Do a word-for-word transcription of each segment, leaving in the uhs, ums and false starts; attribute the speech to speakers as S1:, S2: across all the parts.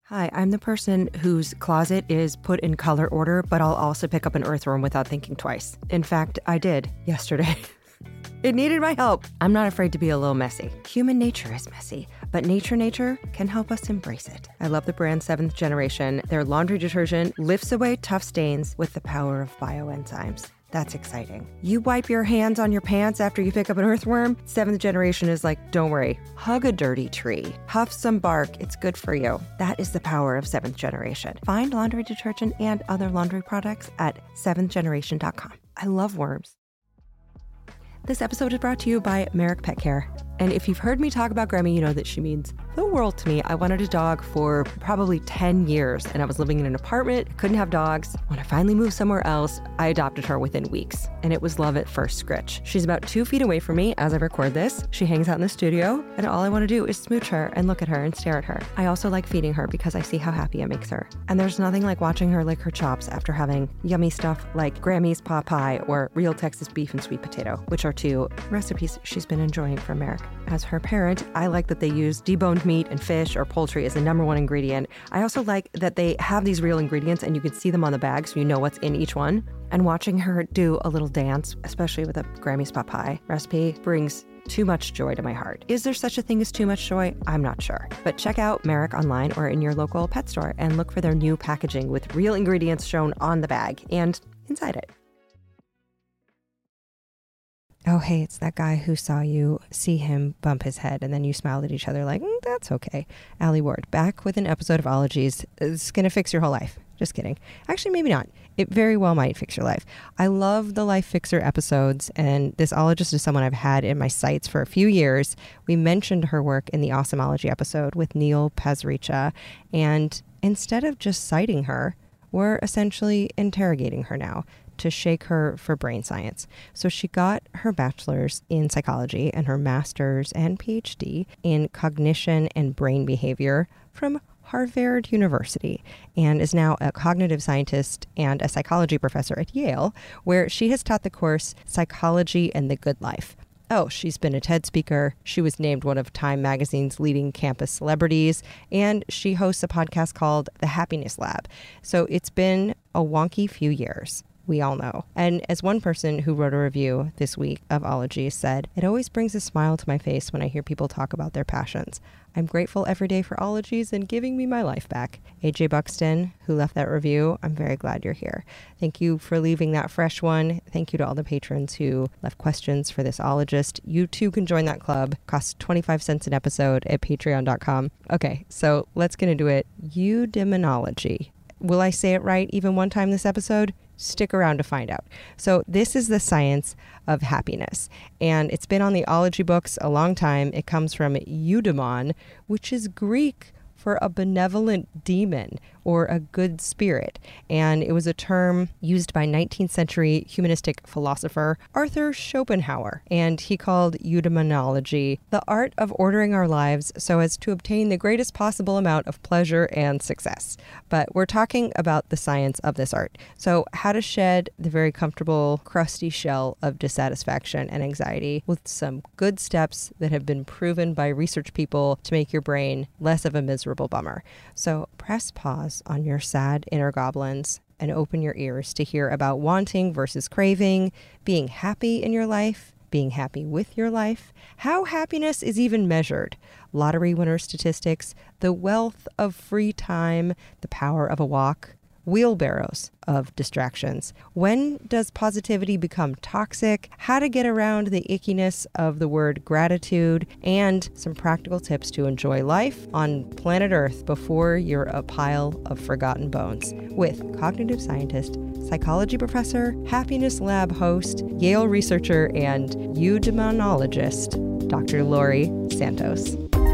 S1: Hi, I'm the person whose closet is put in color order, but I'll also pick up an earthworm without thinking twice. In fact, I did yesterday. It needed my help. I'm not afraid to be a little messy. Human nature is messy, but Nature Nature can help us embrace it. I love the brand Seventh Generation. Their laundry detergent lifts away tough stains with the power of bioenzymes. That's exciting. You wipe your hands on your pants after you pick up an earthworm? Seventh Generation is like, don't worry, hug a dirty tree, huff some bark, it's good for you. That is the power of Seventh Generation. Find laundry detergent and other laundry products at seventh generation dot com. I love worms. This episode is brought to you by Merrick Pet Care. And if you've heard me talk about Grammy, you know that she means the world to me. I wanted a dog for probably ten years, and I was living in an apartment, couldn't have dogs. When I finally moved somewhere else, I adopted her within weeks, and it was love at first scritch. She's about two feet away from me as I record this. She hangs out in the studio, and all I want to do is smooch her and look at her and stare at her. I also like feeding her because I see how happy it makes her. And there's nothing like watching her lick her chops after having yummy stuff like Grammy's pot pie or real Texas beef and sweet potato, which are two recipes she's been enjoying from Merrick. As her parent, I like that they use deboned meat and fish or poultry as the number one ingredient. I also like that they have these real ingredients and you can see them on the bag so you know what's in each one. And watching her do a little dance, especially with a Grammy's pot pie recipe, brings too much joy to my heart. Is there such a thing as too much joy? I'm not sure. But check out Merrick online or in your local pet store and look for their new packaging with real ingredients shown on the bag and inside it. Oh, hey, it's that guy who saw you see him bump his head and then you smiled at each other like, mm, that's okay. Allie Ward, back with an episode of Ologies. It's going to fix your whole life. Just kidding. Actually, maybe not. It very well might fix your life. I love the Life Fixer episodes, and this ologist is someone I've had in my sights for a few years. We mentioned her work in the Awesomeology episode with Neil Pasricha, and instead of just citing her, we're essentially interrogating her now to shake her for brain science. So she got her bachelor's in psychology and her master's and P H D in cognition and brain behavior from Harvard University, and is now a cognitive scientist and a psychology professor at Yale, where she has taught the course Psychology and the Good Life. Oh, she's been a TED speaker. She was named one of Time Magazine's leading campus celebrities, and she hosts a podcast called The Happiness Lab. So it's been a wonky few years. We all know. And as one person who wrote a review this week of Ologies said, it always brings a smile to my face when I hear people talk about their passions. I'm grateful every day for Ologies and giving me my life back. A J Buxton, who left that review, I'm very glad you're here. Thank you for leaving that fresh one. Thank you to all the patrons who left questions for this ologist. You too can join that club. Costs twenty-five cents an episode at patreon dot com. Okay, so let's get into it. Eudaimonology. Will I say it right even one time this episode? Stick around to find out. So this is the science of happiness, and it's been on the ology books a long time. It comes from eudaimon, which is Greek for a benevolent demon or a good spirit. And it was a term used by nineteenth century humanistic philosopher Arthur Schopenhauer. And he called eudaimonology the art of ordering our lives so as to obtain the greatest possible amount of pleasure and success. But we're talking about the science of this art. So how to shed the very comfortable, crusty shell of dissatisfaction and anxiety with some good steps that have been proven by research people to make your brain less of a miserable bummer. So press pause on your sad inner goblins and open your ears to hear about wanting versus craving, being happy in your life, being happy with your life, how happiness is even measured, lottery winner statistics, the wealth of free time, the power of a walk, wheelbarrows of distractions. When does positivity become toxic? How to get around the ickiness of the word gratitude, and some practical tips to enjoy life on planet Earth before you're a pile of forgotten bones. With cognitive scientist, psychology professor, happiness lab host, Yale researcher, and eudaimonologist, Doctor Laurie Santos.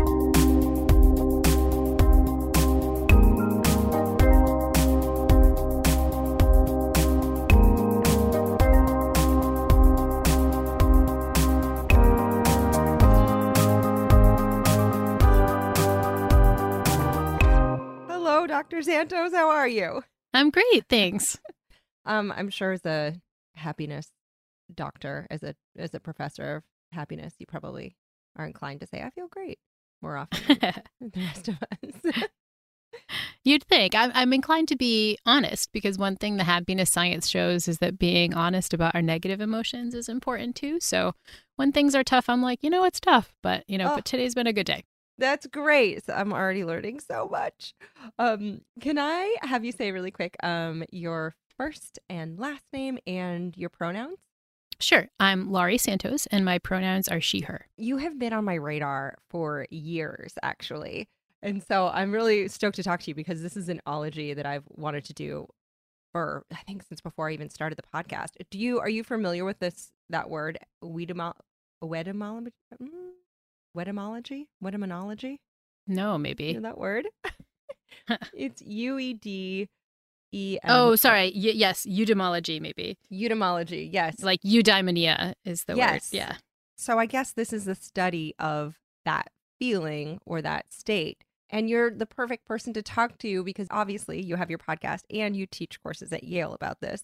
S1: Doctor Santos, how are you?
S2: I'm great, thanks.
S1: um, I'm sure as a happiness doctor, as a as a professor of happiness, you probably are inclined to say, I feel great more often than the rest of us.
S2: You'd think. I'm, I'm inclined to be honest because one thing the happiness science shows is that being honest about our negative emotions is important too. So when things are tough, I'm like, you know, it's tough, but you know,
S1: Oh,
S2: but today's been a good day.
S1: that's great. So I'm already learning so much. Um, can I have you say really quick um, your first and last name and your pronouns?
S2: Sure. I'm Laurie Santos and my pronouns are she, her.
S1: You have been on my radar for years, actually. And so I'm really stoked to talk to you because this is an ology that I've wanted to do for, I think, since before I even started the podcast. Do you, are you familiar with this, that word, wedemo- wedemology? Mm, Wedemology? Wedemology?
S2: No,
S1: You
S2: maybe.
S1: know that word? It's U E D E M.
S2: Oh, sorry. Y- yes, eudaimology, maybe.
S1: Eudaimology, yes.
S2: Like eudaimonia is the word.
S1: Yes.
S2: Yeah.
S1: So I guess this is the study of that feeling or that state. And you're the perfect person to talk to because obviously you have your podcast and you teach courses at Yale about this.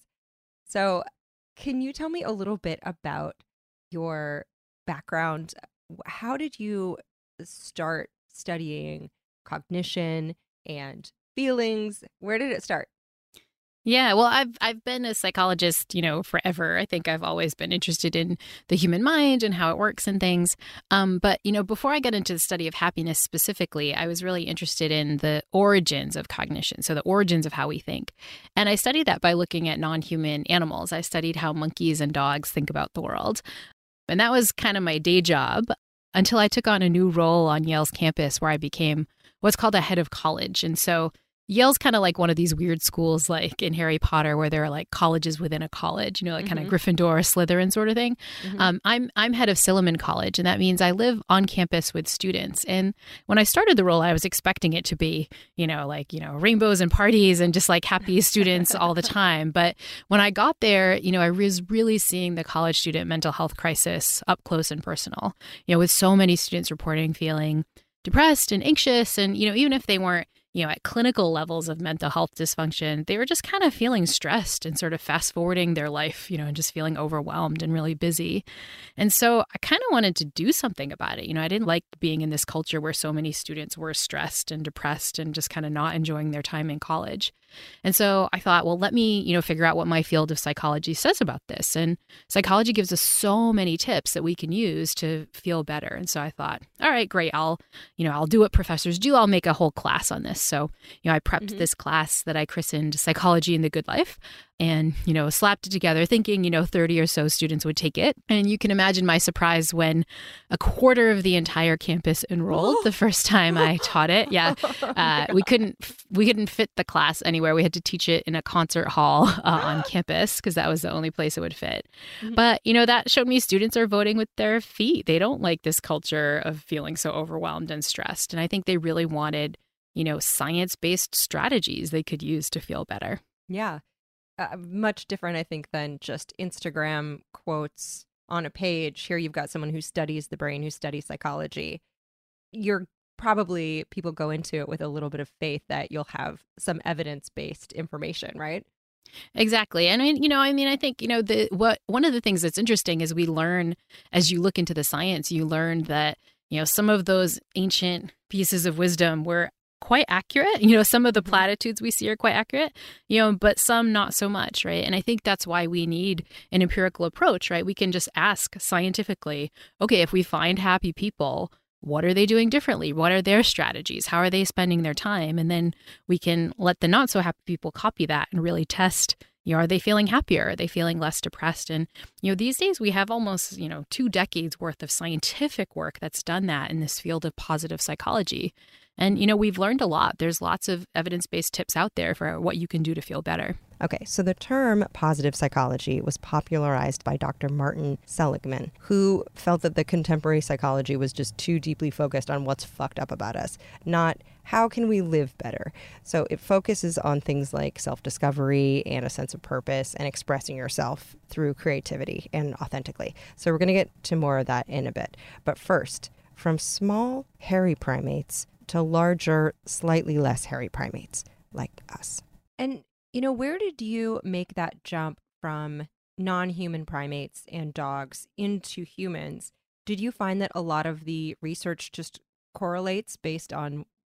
S1: So can you tell me a little bit about your background? How did you start studying cognition and feelings? Where did it start?
S2: Yeah, well, I've I've been a psychologist, you know, forever. I think I've always been interested in the human mind and how it works and things. Um, but you know, before I got into the study of happiness specifically, I was really interested in the origins of cognition, so the origins of how we think. And I studied that by looking at non-human animals. I studied how monkeys and dogs think about the world, and that was kind of my day job until I took on a new role on Yale's campus, where I became what's called a head of college, and so Yale's kind of like one of these weird schools like in Harry Potter where there are like colleges within a college, you know, like
S1: Mm-hmm.
S2: kind of Gryffindor, Slytherin sort of thing.
S1: Mm-hmm.
S2: Um, I'm I'm head of Silliman College, and that means I live on campus with students. And when I started the role, I was expecting it to be, you know, like, you know, rainbows and parties and just like happy students all the time. But when I got there, you know, I was really seeing the college student mental health crisis up close and personal, you know, with so many students reporting feeling depressed and anxious. And, you know, even if they weren't, you know, at clinical levels of mental health dysfunction, they were just kind of feeling stressed and sort of fast forwarding their life, you know, and just feeling overwhelmed and really busy. And so I kind of wanted to do something about it. You know, I didn't like being in this culture where so many students were stressed and depressed and just kind of not enjoying their time in college. And so I thought, well, let me, you know, figure out what my field of psychology says about this. And psychology gives us so many tips that we can use to feel better. And so I thought, all right, great. I'll, you know, I'll do what professors do. I'll make a whole class on this. So, you know, I prepped
S1: Mm-hmm.
S2: this class that I christened Psychology in the Good Life and, you know, slapped it together thinking, you know, thirty or so students would take it. And you can imagine my surprise when a quarter of the entire campus enrolled the first time I taught it. Yeah. Uh, we couldn't, we couldn't fit the class anywhere. We had to teach it in a concert hall uh, on campus because that was the only place it would fit.
S1: Mhm.
S2: But, you know, that showed me students are voting with their feet. They don't like this culture of feeling so overwhelmed and stressed. And I think they really wanted, you know, science-based strategies they could use to feel better.
S1: Yeah. Uh, much different, I think, than just Instagram quotes on a page. Here you've got someone who studies the brain, who studies psychology. You're probably, people go into it with a little bit of faith that you'll have some evidence-based information, right?
S2: Exactly. And I mean, you know, I mean, I think, you know, the what one of the things that's interesting is we learn as you look into the science, you learn that, you know, some of those ancient pieces of wisdom were quite accurate. You know, some of the platitudes we see are quite accurate, you know, but some not so much, right? And I think that's why we need an empirical approach, right? We can just ask scientifically, okay, if we find happy people, what are they doing differently? What are their strategies? How are they spending their time? And then we can let the not so happy people copy that and really test, you know, are they feeling happier? Are they feeling less depressed? And, you know, these days we have almost, you know, two decades worth of scientific work that's done that in this field of positive psychology. And, you know, we've learned a lot. There's lots of evidence-based tips out there for what you can do to feel better.
S1: Okay, so the term positive psychology was popularized by Doctor Martin Seligman, who felt that the contemporary psychology was just too deeply focused on what's fucked up about us, not how can we live better. So it focuses on things like self-discovery and a sense of purpose and expressing yourself through creativity and authentically. So we're going to get to more of that in a bit. But first, from small, hairy primates to larger, slightly less hairy primates like us. And you know, where did you make that jump from non-human primates and dogs into humans? Did you find that a lot of the research just correlates based on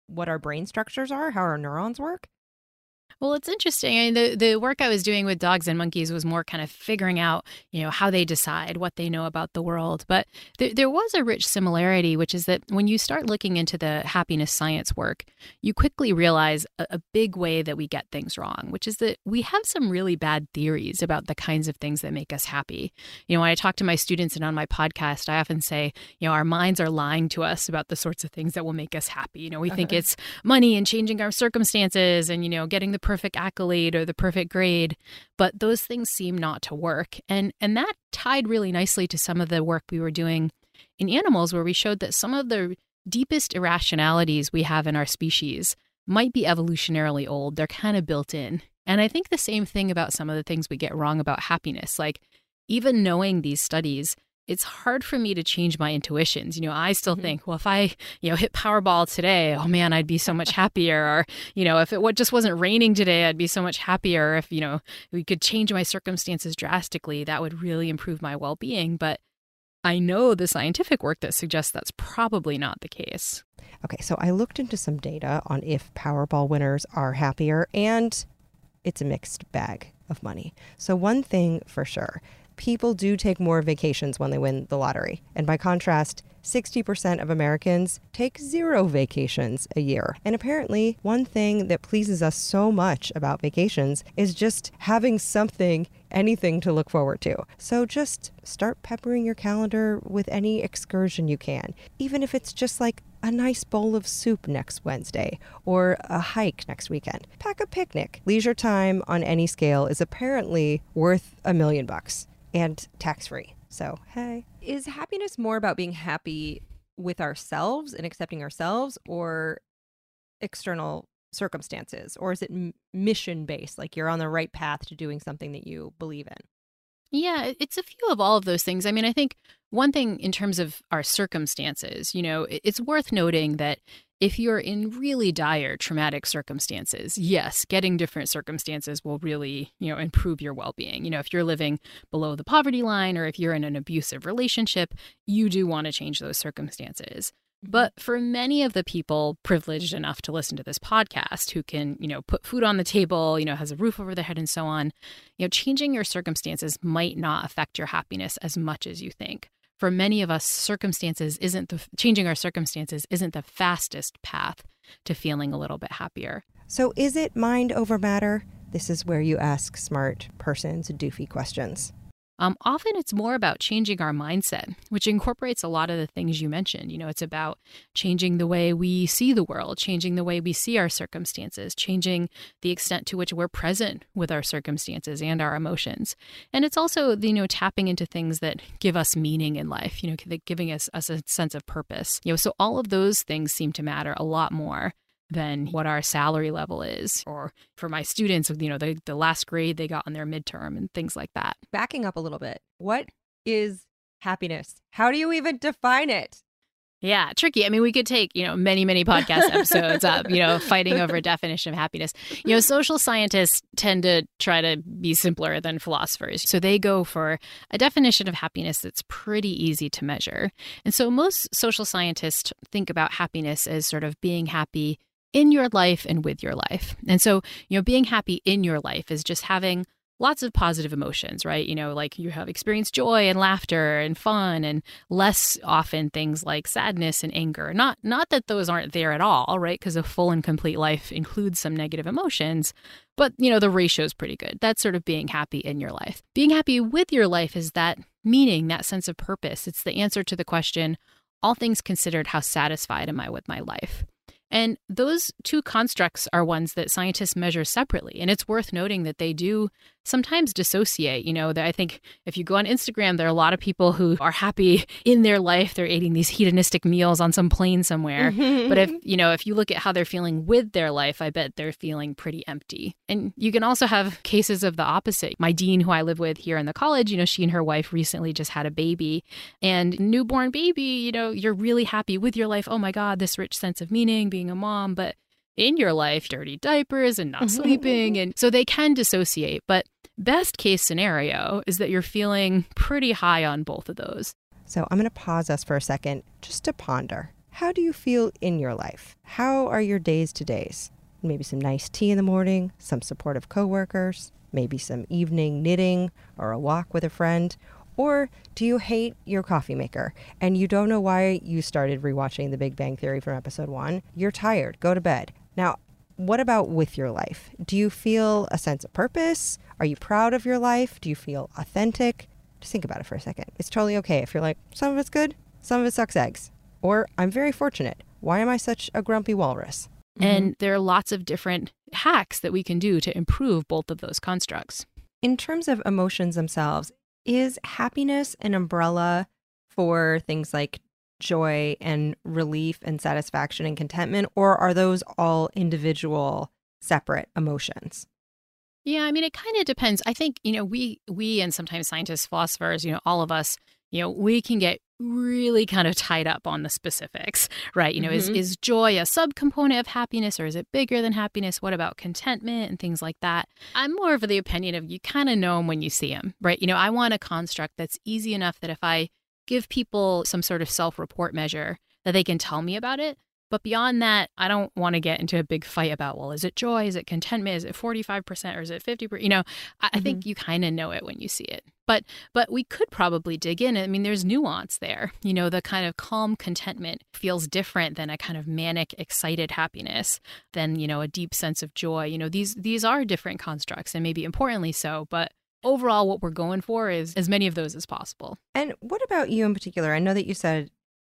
S1: what our brain structures are, how our neurons work?
S2: Well, it's interesting. I mean, the, the work I was doing with dogs and monkeys was more kind of figuring out, you know, how they decide, what they know about the world. But th- there was a rich similarity, which is that when you start looking into the happiness science work, you quickly realize a, a big way that we get things wrong, which is that we have some really bad theories about the kinds of things that make us happy. You know, when I talk to my students and on my podcast, I often say, you know, our minds are lying to us about the sorts of things that will make us happy. You know, we think it's money and changing our circumstances and, you know, getting the perfect accolade or the perfect grade, but those things seem not to work. And and that tied really nicely to some of the work we were doing in animals, where we showed that some of the deepest irrationalities we have in our species might be evolutionarily old. They're kind of built in. And I think the same thing about some of the things we get wrong about happiness. Like, even knowing these studies, it's hard for me to change my intuitions. You know, I still mm-hmm. think, well, if I, you know, hit Powerball today, oh man, I'd be so much happier. Or, you know, if it what just wasn't raining today, I'd be so much happier. If, you know, we could change my circumstances drastically, that would really improve my well-being. But I know the scientific work that suggests that's probably not the case.
S1: Okay, so I looked into some data on if Powerball winners are happier, and it's a mixed bag of money. So one thing for sure, people do take more vacations when they win the lottery. And by contrast, sixty percent of Americans take zero vacations a year. And apparently, one thing that pleases us so much about vacations is just having something, anything to look forward to. So just start peppering your calendar with any excursion you can, even if it's just like a nice bowl of soup next Wednesday or a hike next weekend. Pack a picnic. Leisure time on any scale is apparently worth a million bucks. And tax-free. So, hey. Is happiness more about being happy with ourselves and accepting ourselves, or external circumstances? Or is it m- mission-based, like you're on the right path to doing something that you believe in?
S2: Yeah, it's a few of all of those things. I mean, I think one thing in terms of our circumstances, you know, it's worth noting that if you're in really dire traumatic circumstances, yes, getting different circumstances will really, you know, improve your well-being. You know, if you're living below the poverty line or if you're in an abusive relationship, you do want to change those circumstances. But for many of the people privileged enough to listen to this podcast who can, you know, put food on the table, you know, has a roof over their head and so on, you know, changing your circumstances might not affect your happiness as much as you think. For many of us, circumstances isn't the changing our circumstances isn't the fastest path to feeling a little bit happier.
S1: So is it mind over matter? This is where you ask smart persons doofy questions.
S2: Um, often it's more about changing our mindset, which incorporates a lot of the things you mentioned. You know, it's about changing the way we see the world, changing the way we see our circumstances, changing the extent to which we're present with our circumstances and our emotions. And it's also, you know, tapping into things that give us meaning in life, you know, giving us, us a sense of purpose. You know, so all of those things seem to matter a lot more than what our salary level is, or for my students, you know, the, the last grade they got on their midterm and things like that.
S1: Backing up a little bit, what is happiness? How do you even define it?
S2: Yeah, tricky. I mean, we could take, you know, many, many podcast episodes up, you know, fighting over a definition of happiness. You know, social scientists tend to try to be simpler than philosophers. So they go for a definition of happiness that's pretty easy to measure. And so most social scientists think about happiness as sort of being happy in your life and with your life. And so, you know, being happy in your life is just having lots of positive emotions, right? You know, like you have experienced joy and laughter and fun, and less often things like sadness and anger. Not not that those aren't there at all, right? Because a full and complete life includes some negative emotions, but, you know, the ratio is pretty good. That's sort of being happy in your life. Being happy with your life is that meaning, that sense of purpose. It's the answer to the question, all things considered, how satisfied am I with my life? And those two constructs are ones that scientists measure separately. And it's worth noting that they do sometimes dissociate. You know, that I think if you go on Instagram, there are a lot of people who are happy in their life. They're eating these hedonistic meals on some plane somewhere. But if, you know, if you look at how they're feeling with their life, I bet they're feeling pretty empty. And you can also have cases of the opposite. My dean, who I live with here in the college, you know, she and her wife recently just had a baby. And newborn baby, you know, you're really happy with your life. Oh my God, this rich sense of meaning, being a mom. But in your life, dirty diapers and not sleeping. And so they can dissociate. But best case scenario is that you're feeling pretty high on both of those.
S1: So I'm going to pause us for a second just to ponder. how do you feel in your life? How are your days to days? Maybe some nice tea in the morning, some supportive coworkers, maybe some evening knitting or a walk with a friend. Or do you hate your coffee maker and you don't know why you started rewatching The Big Bang Theory from episode one? You're tired. Go to bed. Now, what about with your life? Do you feel a sense of purpose? Are you proud of your life? Do you feel authentic? Just think about it for a second. It's totally okay if you're like, some of it's good, some of it sucks eggs. Or I'm very fortunate. Why am I such a grumpy walrus?
S2: And
S1: Mm-hmm.
S2: there are lots of different hacks that we can do to improve both of those constructs.
S1: In terms of emotions themselves, is happiness an umbrella for things like joy and relief and satisfaction and contentment, or are those all individual, separate emotions?
S2: Yeah, I mean, it kind of depends. I think, you know, we we and sometimes scientists, philosophers, you know, all of us, you know, we can get really kind of tied up on the specifics, right? You know,
S1: Mm-hmm.
S2: is, is joy a subcomponent of happiness or is it bigger than happiness? What about contentment and things like that? I'm more of the opinion of you kind of know them when you see them, right? You know, I want a construct that's easy enough that if I give people some sort of self-report measure that they can tell me about it. But beyond that, I don't want to get into a big fight about, well, is it joy? Is it contentment? Is it forty-five percent or is it fifty percent? You know, I, mm-hmm. I think you kind of know it when you see it. But but we could probably dig in. I mean, there's nuance there. You know, the kind of calm contentment feels different than a kind of manic, excited happiness, than, you know, a deep sense of joy. You know, these these are different constructs and maybe importantly so. But overall, what we're going for is as many of those as possible.
S1: And what about you in particular? I know that you said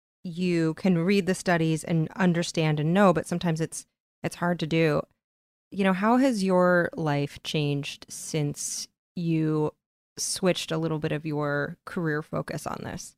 S1: you can read the studies and understand and know, but sometimes it's it's hard to do. You know, how has your life changed since you switched a little bit of your career focus on this?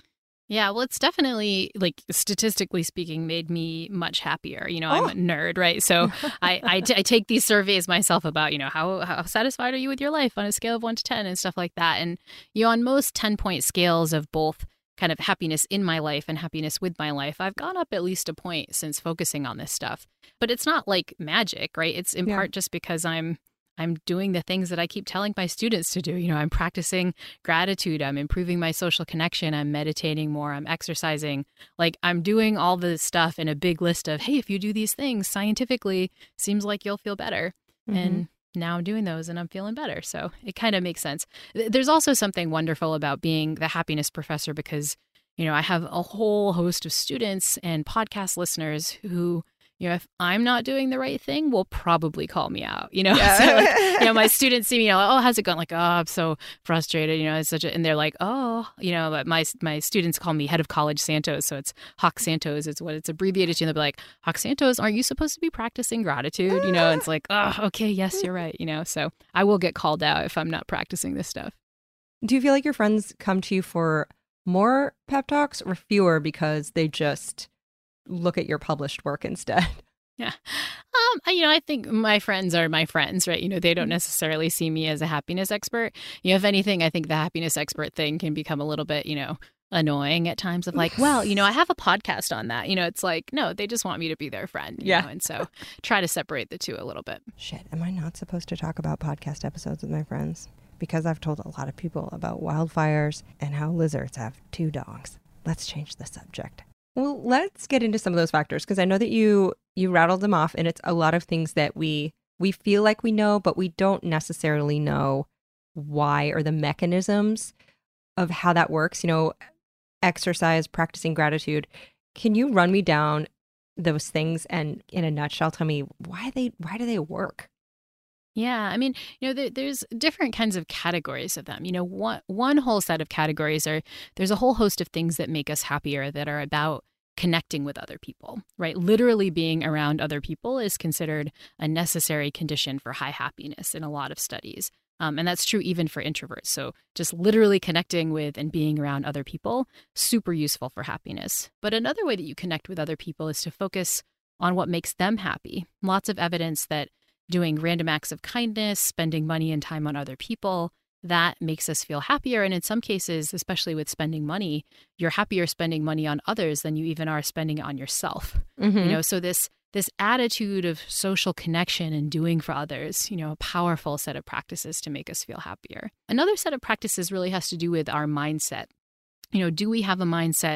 S2: Yeah, well, it's definitely, like, statistically speaking, made me much happier. You know,
S1: Oh.
S2: I'm a nerd, right? So I, I, t- I take these surveys myself about, you know, how, how satisfied are you with your life on a scale of one to ten and stuff like that. And, you know, on most ten-point scales of both kind of happiness in my life and happiness with my life, I've gone up at least a point since focusing on this stuff. But it's not like magic, right? It's in
S1: Yeah.
S2: part just because I'm I'm doing the things that I keep telling my students to do. You know, I'm practicing gratitude. I'm improving my social connection. I'm meditating more. I'm exercising. Like, I'm doing all this stuff in a big list of, hey, if you do these things scientifically, seems like you'll feel better.
S1: Mm-hmm.
S2: And now I'm doing those and I'm feeling better. So it kind of makes sense. There's also something wonderful about being the happiness professor because, you know, I have a whole host of students and podcast listeners who, you know, if I'm not doing the right thing, will probably call me out, you know?
S1: Yeah.
S2: So, like, you know, my students see me, you know, like, oh, how's it going? Like, oh, I'm so frustrated, you know, it's such a, and they're like, oh, you know, but my my students call me head of college Santos. So it's Hawk Santos. It's what it's abbreviated to. And they'll be like, Hawk Santos, aren't you supposed to be practicing gratitude? You know, and it's like, oh, okay, yes, you're right. You know, so I will get called out if I'm not practicing this stuff.
S1: Do you feel like your friends come to you for more pep talks or fewer because they just look at your published work instead?
S2: Yeah. Um, I- you know, I think my friends are my friends, right? You know, they don't necessarily see me as a happiness expert. You know, if anything, I think the happiness expert thing can become a little bit, you know, annoying at times of like, well, you know, I have a podcast on that. You know, it's like, no, they just want me to be their friend. You
S1: Yeah.
S2: know? And so try to separate the two a little bit.
S1: Shit, am I not supposed to talk about podcast episodes with my friends? Because I've told a lot of people about wildfires and how lizards have two dogs. Let's change the subject. Well, let's get into some of those factors because I know that you you rattled them off, and it's a lot of things that we we feel like we know, but we don't necessarily know why or the mechanisms of how that works. You know, exercise, practicing gratitude. Can you run me down those things and, in a nutshell, tell me why they why do they work?
S2: Yeah, I mean, you know, there, there's different kinds of categories of them. You know, one one whole set of categories are there's a whole host of things that make us happier that are about connecting with other people, right? Literally being around other people is considered a necessary condition for high happiness in a lot of studies. Um, and that's true even for introverts. So just literally connecting with and being around other people, super useful for happiness. But another way that you connect with other people is to focus on what makes them happy. Lots of evidence that doing random acts of kindness, spending money and time on other people, that makes us feel happier. And in some cases, especially with spending money, you're happier spending money on others than you even are spending it on yourself.
S1: Mm-hmm.
S2: You know, so this this attitude of social connection and doing for others, you know, a powerful set of practices to make us feel happier. Another set of practices really has to do with our mindset. You know, do we have a mindset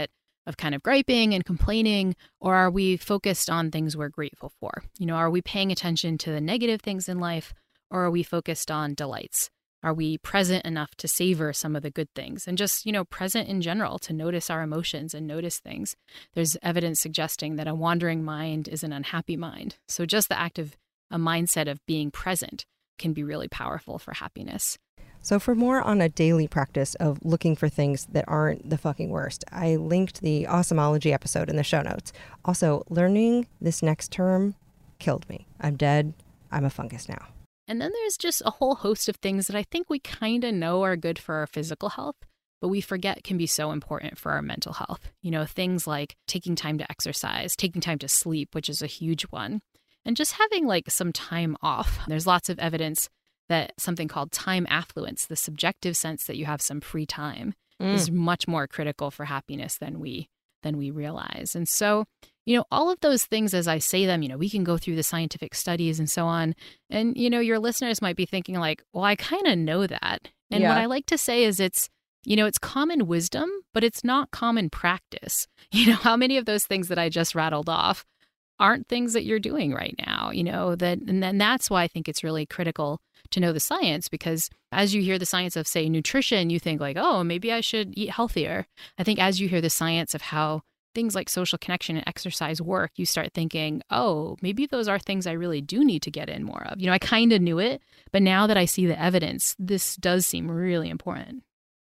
S2: of kind of griping and complaining, or are we focused on things we're grateful for? You know, are we paying attention to the negative things in life, or are we focused on delights? Are we present enough to savor some of the good things and just, you know, present in general to notice our emotions and notice things? There's evidence suggesting that a wandering mind is an unhappy mind. So just the act of a mindset of being present can be really powerful for happiness.
S1: So for more on a daily practice of looking for things that aren't the fucking worst, I linked the Awesomology episode in the show notes. Also, learning this next term killed me. I'm dead. I'm a fungus now.
S2: And then there's just a whole host of things that I think we kind of know are good for our physical health, but we forget can be so important for our mental health. You know, things like taking time to exercise, taking time to sleep, which is a huge one, and just having like some time off. There's lots of evidence that something called time affluence, the subjective sense that you have some free time, mm. is much more critical for happiness than we than we realize. And so, you know, all of those things, as I say them, you know, we can go through the scientific studies and so on. And, you know, your listeners might be thinking like, well, I kind of know that. And yeah. what I like to say is it's, you know, it's common wisdom, but it's not common practice. You know, how many of those things that I just rattled off aren't things that you're doing right now, you know, that, and then that's why I think it's really critical to know the science, because as you hear the science of, say, nutrition, you think like, oh, maybe I should eat healthier. I think as you hear the science of how things like social connection and exercise work, you start thinking, oh, maybe those are things I really do need to get in more of. You know, I kind of knew it, but now that I see the evidence, this does seem really important.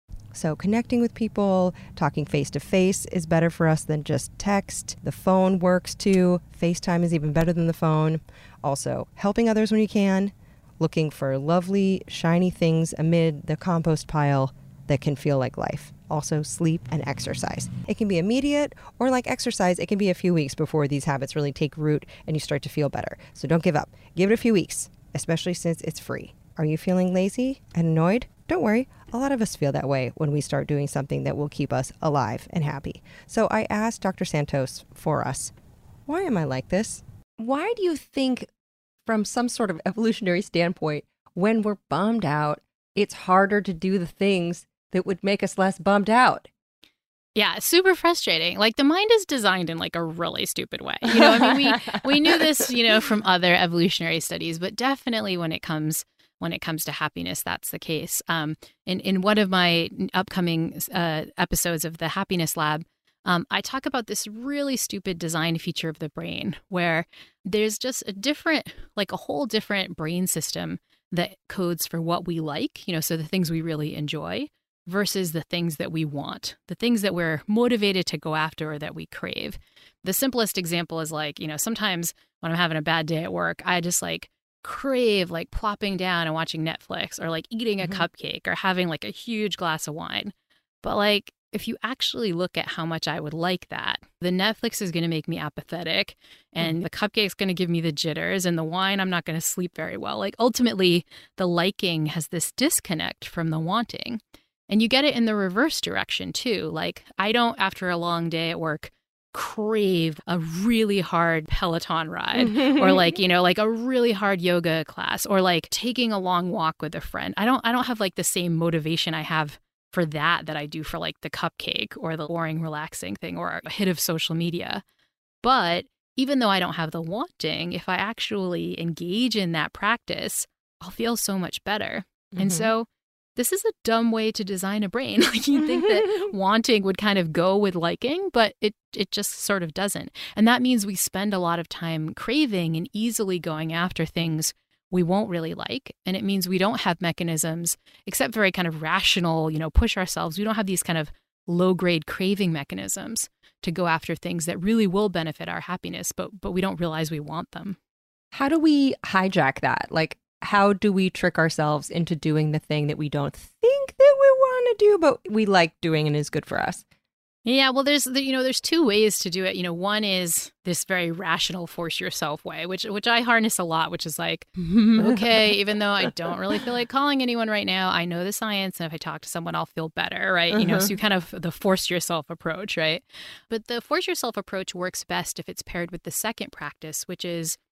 S1: So connecting with people, talking face to face is better for us than just text. The phone works too. FaceTime is even better than the phone. Also, helping others when you can, looking for lovely, shiny things amid the compost pile that can feel like life. Also, sleep and exercise. It can be immediate, or like exercise, it can be a few weeks before these habits really take root and you start to feel better. So don't give up. Give it a few weeks, especially since it's free. Are you feeling lazy and annoyed? Don't worry. A lot of us feel that way when we start doing something that will keep us alive and happy. So I asked Doctor Santos for us, why am I like this? Why do you think, from some sort of evolutionary standpoint, when we're bummed out, it's harder to do the things that would make us less bummed out?
S2: Yeah, it's super frustrating. Like the mind is designed in like a really stupid way. You know, I mean, we we knew this, you know, from other evolutionary studies, but definitely when it comes when it comes to happiness, that's the case. Um, in in one of my upcoming uh, episodes of the Happiness Lab, um, I talk about this really stupid design feature of the brain where there's just a different, like a whole different brain system that codes for what we like, you know, so the things we really enjoy versus the things that we want, the things that we're motivated to go after or that we crave. The simplest example is like, you know, sometimes when I'm having a bad day at work, I just like crave like plopping down and watching Netflix or like eating a mm-hmm. cupcake or having like a huge glass of wine. But like, if you actually look at how much I would like that, the Netflix is going to make me apathetic and mm-hmm. the cupcake's going to give me the jitters and the wine, I'm not going to sleep very well. Like ultimately, the liking has this disconnect from the wanting. And you get it in the reverse direction too. Like I don't, after a long day at work, crave a really hard Peloton ride or like, you know, like a really hard yoga class or like taking a long walk with a friend. I don't, I don't have like the same motivation I have for that that I do for like the cupcake or the boring, relaxing thing or a hit of social media. But even though I don't have the wanting, if I actually engage in that practice, I'll feel so much better. Mm-hmm. And so this is a dumb way to design a brain. Like you think that wanting would kind of go with liking, but it it just sort of doesn't. And that means we spend a lot of time craving and easily going after things we won't really like. And it means we don't have mechanisms, except very kind of rational, you know, push ourselves. We don't have these kind of low-grade craving mechanisms to go after things that really will benefit our happiness, but but we don't realize we want them.
S1: How do we hijack that? Like, how do we trick ourselves into doing the thing that we don't think that we want to do, but we like doing and is good for us?
S2: Yeah, well, there's you know there's two ways to do it. You know, one is this very rational force yourself way, which which I harness a lot, which is like, okay, even though I don't really feel like calling anyone right now, I know the science, and if I talk to someone, I'll feel better, right? Uh-huh. You know, so you kind of the force yourself approach, right? But the force yourself approach works best if it's paired with the second practice, which is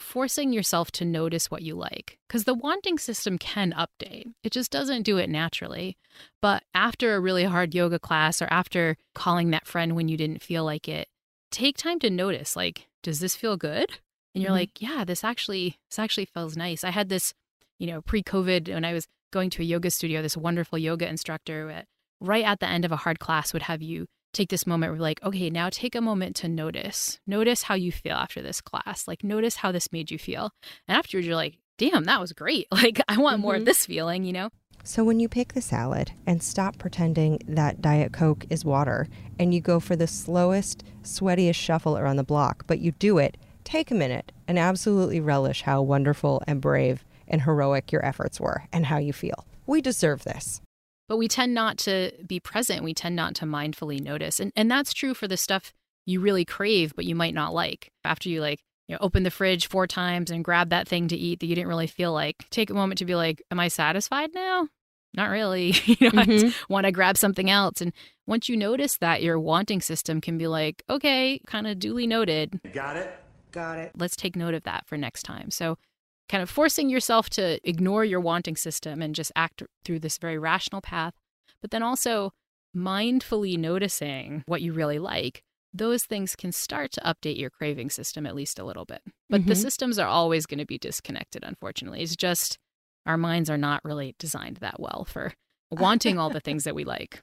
S2: forcing yourself to notice what you like. Because the wanting system can update. It just doesn't do it naturally. But after a really hard yoga class or after calling that friend when you didn't feel like it, take time to notice, like, does this feel good? And you're mm-hmm. like, yeah, this actually, this actually feels nice. I had this, you know, pre-COVID when I was going to a yoga studio, this wonderful yoga instructor at, right at the end of a hard class would have you take this moment where like, okay, now take a moment to notice. Notice how you feel after this class. Like, notice how this made you feel. And afterwards, you're like, damn, that was great. Like, I want mm-hmm. more of this feeling, you know?
S1: So when you pick the salad and stop pretending that Diet Coke is water and you go for the slowest, sweatiest shuffle around the block, but you do it, take a minute and absolutely relish how wonderful and brave and heroic your efforts were and how you feel. We deserve this.
S2: But we tend not to be present. We tend not to mindfully notice. And and that's true for the stuff you really crave, but you might not like. After you like, you know, open the fridge four times and grab that thing to eat that you didn't really feel like, take a moment to be like, am I satisfied now? Not really. you know, mm-hmm. I want to grab something else. And once you notice that, your wanting system can be like, okay, kind of duly noted.
S3: Got it? Got it.
S2: Let's take note of that for next time. So kind of forcing yourself to ignore your wanting system and just act through this very rational path, but then also mindfully noticing what you really like. Those things can start to update your craving system at least a little bit. But mm-hmm. the systems are always going to be disconnected, unfortunately. It's just our minds are not really designed that well for wanting all the things that we like.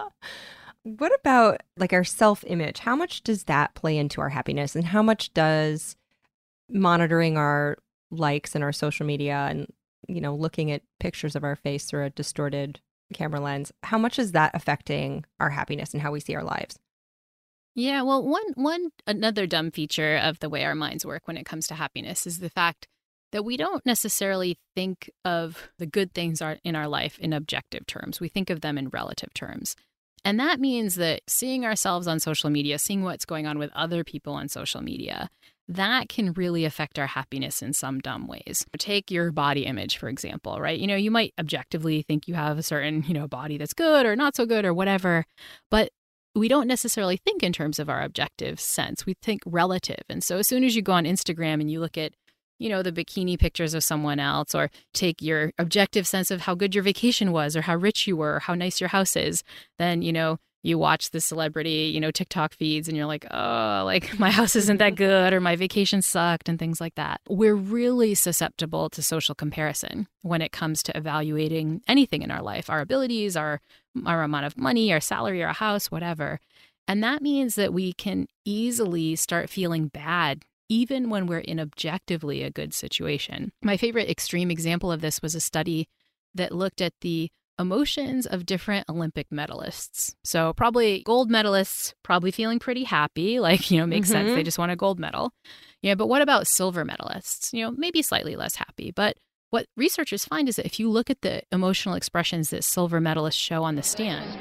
S1: What about like our self-image? How much does that play into our happiness? And how much does monitoring our likes in our social media and, you know, looking at pictures of our face through a distorted camera lens, how much is that affecting our happiness and how we see our lives?
S2: Yeah, well, one one another dumb feature of the way our minds work when it comes to happiness is the fact that we don't necessarily think of the good things are in our life in objective terms. We think of them in relative terms. And that means that seeing ourselves on social media, seeing what's going on with other people on social media, that can really affect our happiness in some dumb ways. Take your body image, for example, right? You know, you might objectively think you have a certain, you know, body that's good or not so good or whatever, but we don't necessarily think in terms of our objective sense. We think relative. And so as soon as you go on Instagram and you look at, you know, the bikini pictures of someone else, or take your objective sense of how good your vacation was or how rich you were, or how nice your house is, then, you know, you watch the celebrity, you know, TikTok feeds and you're like, oh, like my house isn't that good or my vacation sucked and things like that. We're really susceptible to social comparison when it comes to evaluating anything in our life, our abilities, our, our amount of money, our salary, our house, whatever. And that means that we can easily start feeling bad even when we're in objectively a good situation. My favorite extreme example of this was a study that looked at the emotions of different Olympic medalists. So probably gold medalists, probably feeling pretty happy, like, you know, makes mm-hmm. sense. They just won a gold medal. Yeah, but what about silver medalists? You know, maybe slightly less happy. But what researchers find is that if you look at the emotional expressions that silver medalists show on the stand.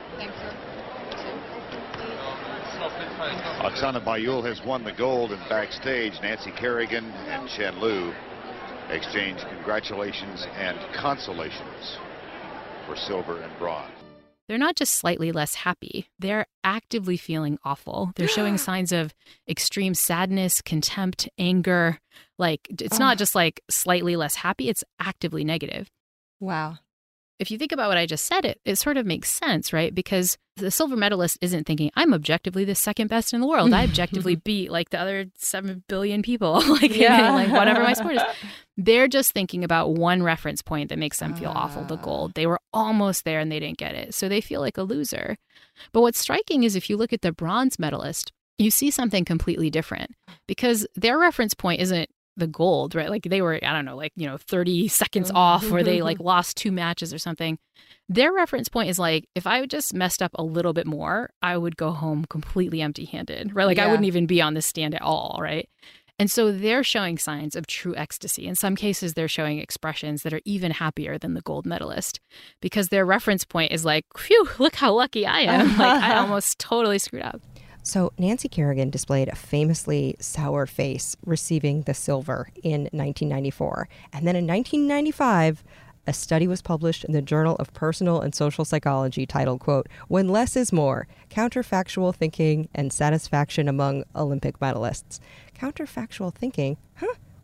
S4: Oksana Bayul has won the gold, and backstage, Nancy Kerrigan and Chen Lu exchange congratulations and consolations for silver and bronze.
S2: They're not just slightly less happy. They're actively feeling awful. They're showing signs of extreme sadness, contempt, anger. Like, it's not just like slightly less happy. It's actively negative.
S1: Wow.
S2: If you think about what I just said, it, it sort of makes sense, right? Because the silver medalist isn't thinking, I'm objectively the second best in the world. I objectively beat like the other seven billion people, like, yeah. like whatever my sport is. They're just thinking about one reference point that makes them feel uh. awful, the gold. They were almost there and they didn't get it. So they feel like a loser. But what's striking is if you look at the bronze medalist, you see something completely different because their reference point isn't the gold, right? Like they were, I don't know, like, you know, thirty seconds off or they like lost two matches or something. Their reference point is like, if I just messed up a little bit more, I would go home completely empty handed, right? Like yeah. I wouldn't even be on the stand at all, right? And so they're showing signs of true ecstasy. In some cases, they're showing expressions that are even happier than the gold medalist because their reference point is like, phew, look how lucky I am. Like I almost totally screwed up.
S1: So Nancy Kerrigan displayed a famously sour face receiving the silver in nineteen ninety-four. And then in nineteen ninety-five, a study was published in the Journal of Personal and Social Psychology titled, quote, When Less is More, Counterfactual Thinking and Satisfaction Among Olympic Medalists. Counterfactual thinking? Huh?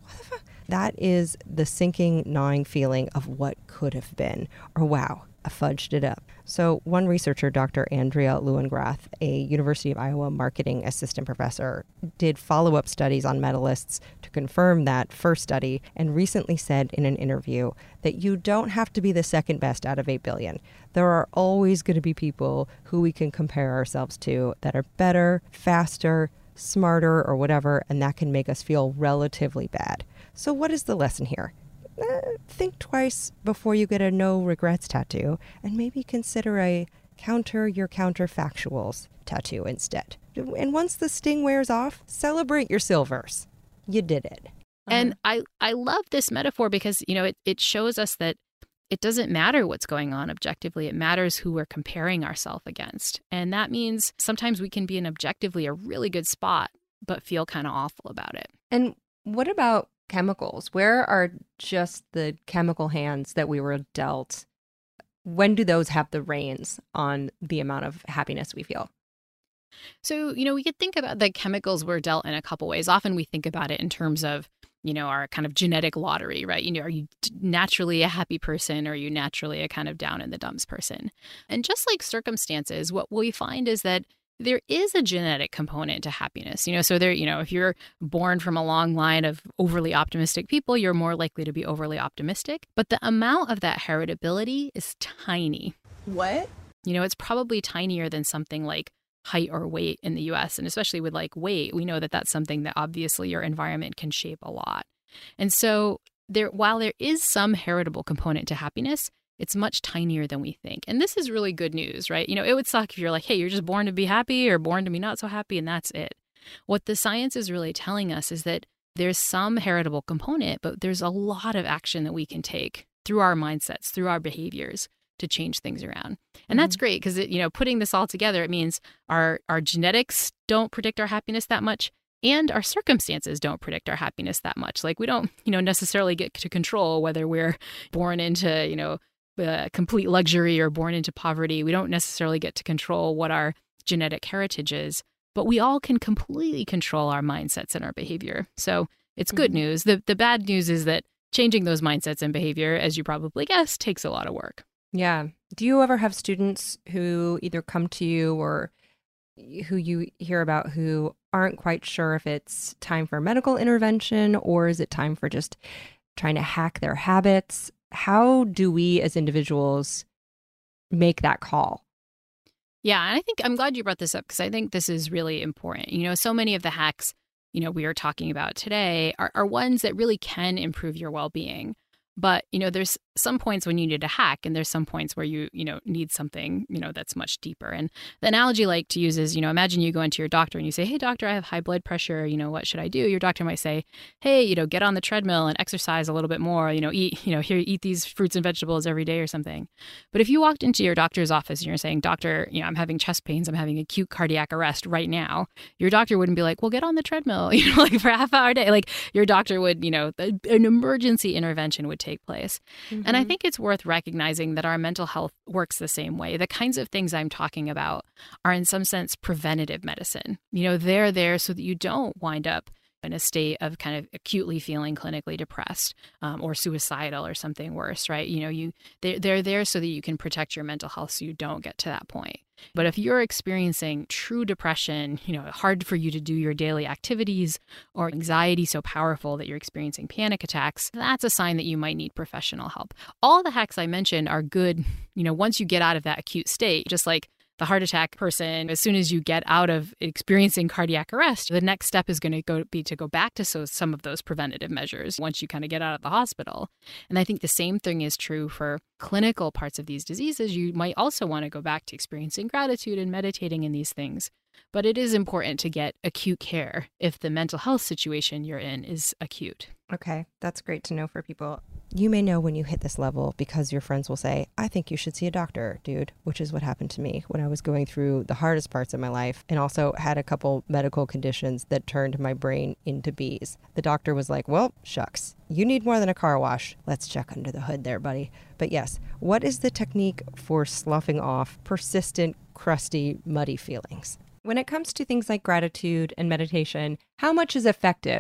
S1: what the fuck? That is the sinking, gnawing feeling of what could have been, or wow, I fudged it up. So one researcher, Doctor Andrea Leuengrath, a University of Iowa marketing assistant professor, did follow-up studies on medalists to confirm that first study, and recently said in an interview that you don't have to be the second best out of eight billion. There are always going to be people who we can compare ourselves to that are better, faster, smarter, or whatever, and that can make us feel relatively bad. So what is the lesson here? Uh, think twice before you get a no regrets tattoo, and maybe consider a counter your counterfactuals tattoo instead. And once the sting wears off, celebrate your silvers. You did it.
S2: And I, I love this metaphor because, you know, it, it shows us that it doesn't matter what's going on objectively. It matters who we're comparing ourselves against. And that means sometimes we can be in objectively a really good spot, but feel kind of awful about it.
S1: And what about chemicals? Where are just the chemical hands that we were dealt? When do those have the reins on the amount of happiness we feel?
S2: So, you know, we could think about the chemicals we're dealt in a couple ways. Often we think about it in terms of, you know, our kind of genetic lottery, right? You know, are you naturally a happy person, or are you naturally a kind of down in the dumps person? And just like circumstances, what we find is that there is a genetic component to happiness. You know, so there, you know, if you're born from a long line of overly optimistic people, you're more likely to be overly optimistic. But the amount of that heritability is tiny.
S3: What?
S2: You know, it's probably tinier than something like height or weight in the U S. And especially with like weight, we know that that's something that obviously your environment can shape a lot. And so there, while there is some heritable component to happiness, it's much tinier than we think. And this is really good news, right? You know, it would suck if you're like, hey, you're just born to be happy or born to be not so happy, and that's it. What the science is really telling us is that there's some heritable component, but there's a lot of action that we can take through our mindsets, through our behaviors, to change things around. And that's great because, you know, putting this all together, it means our our genetics don't predict our happiness that much, and our circumstances don't predict our happiness that much. Like we don't, you know, necessarily get to control whether we're born into, you know, uh, complete luxury or born into poverty. We don't necessarily get to control what our genetic heritage is, but we all can completely control our mindsets and our behavior. So it's good mm-hmm. news. The the bad news is that changing those mindsets and behavior, as you probably guessed, takes a lot of work.
S1: Yeah. Do you ever have students who either come to you or who you hear about who aren't quite sure if it's time for medical intervention or is it time for just trying to hack their habits? How do we as individuals make that call?
S2: Yeah, and I think I'm glad you brought this up because I think this is really important. You know, so many of the hacks, you know, we are talking about today are, are ones that really can improve your well-being. But, you know, there's some points when you need a hack and there's some points where you, you know, need something, you know, that's much deeper. And the analogy I like to use is, you know, imagine you go into your doctor and you say, hey, doctor, I have high blood pressure. You know, what should I do? Your doctor might say, hey, you know, get on the treadmill and exercise a little bit more, you know, eat, you know, here, eat these fruits and vegetables every day or something. But if you walked into your doctor's office and you're saying, doctor, you know, I'm having chest pains, I'm having acute cardiac arrest right now, your doctor wouldn't be like, well, get on the treadmill, you know, like for a half hour a day. Like your doctor would, you know, an emergency intervention would take place. Mm-hmm. And I think it's worth recognizing that our mental health works the same way. The kinds of things I'm talking about are in some sense preventative medicine. You know, they're there so that you don't wind up in a state of kind of acutely feeling clinically depressed um, or suicidal or something worse, right? You know, you they're, they're there so that you can protect your mental health so you don't get to that point. But if you're experiencing true depression, you know, hard for you to do your daily activities or anxiety so powerful that you're experiencing panic attacks, that's a sign that you might need professional help. All the hacks I mentioned are good, you know, once you get out of that acute state, just like the heart attack person, as soon as you get out of experiencing cardiac arrest, the next step is going to go be to go back to so, some of those preventative measures once you kind of get out of the hospital. And I think the same thing is true for clinical parts of these diseases. You might also want to go back to experiencing gratitude and meditating in these things. But it is important to get acute care if the mental health situation you're in is acute.
S1: Okay, that's great to know for people. You may know when you hit this level because your friends will say, I think you should see a doctor, dude, which is what happened to me when I was going through the hardest parts of my life and also had a couple medical conditions that turned my brain into bees. The doctor was like, well, shucks, you need more than a car wash. Let's check under the hood there, buddy. But yes, what is the technique for sloughing off persistent, crusty, muddy feelings? When it comes to things like gratitude and meditation, how much is effective?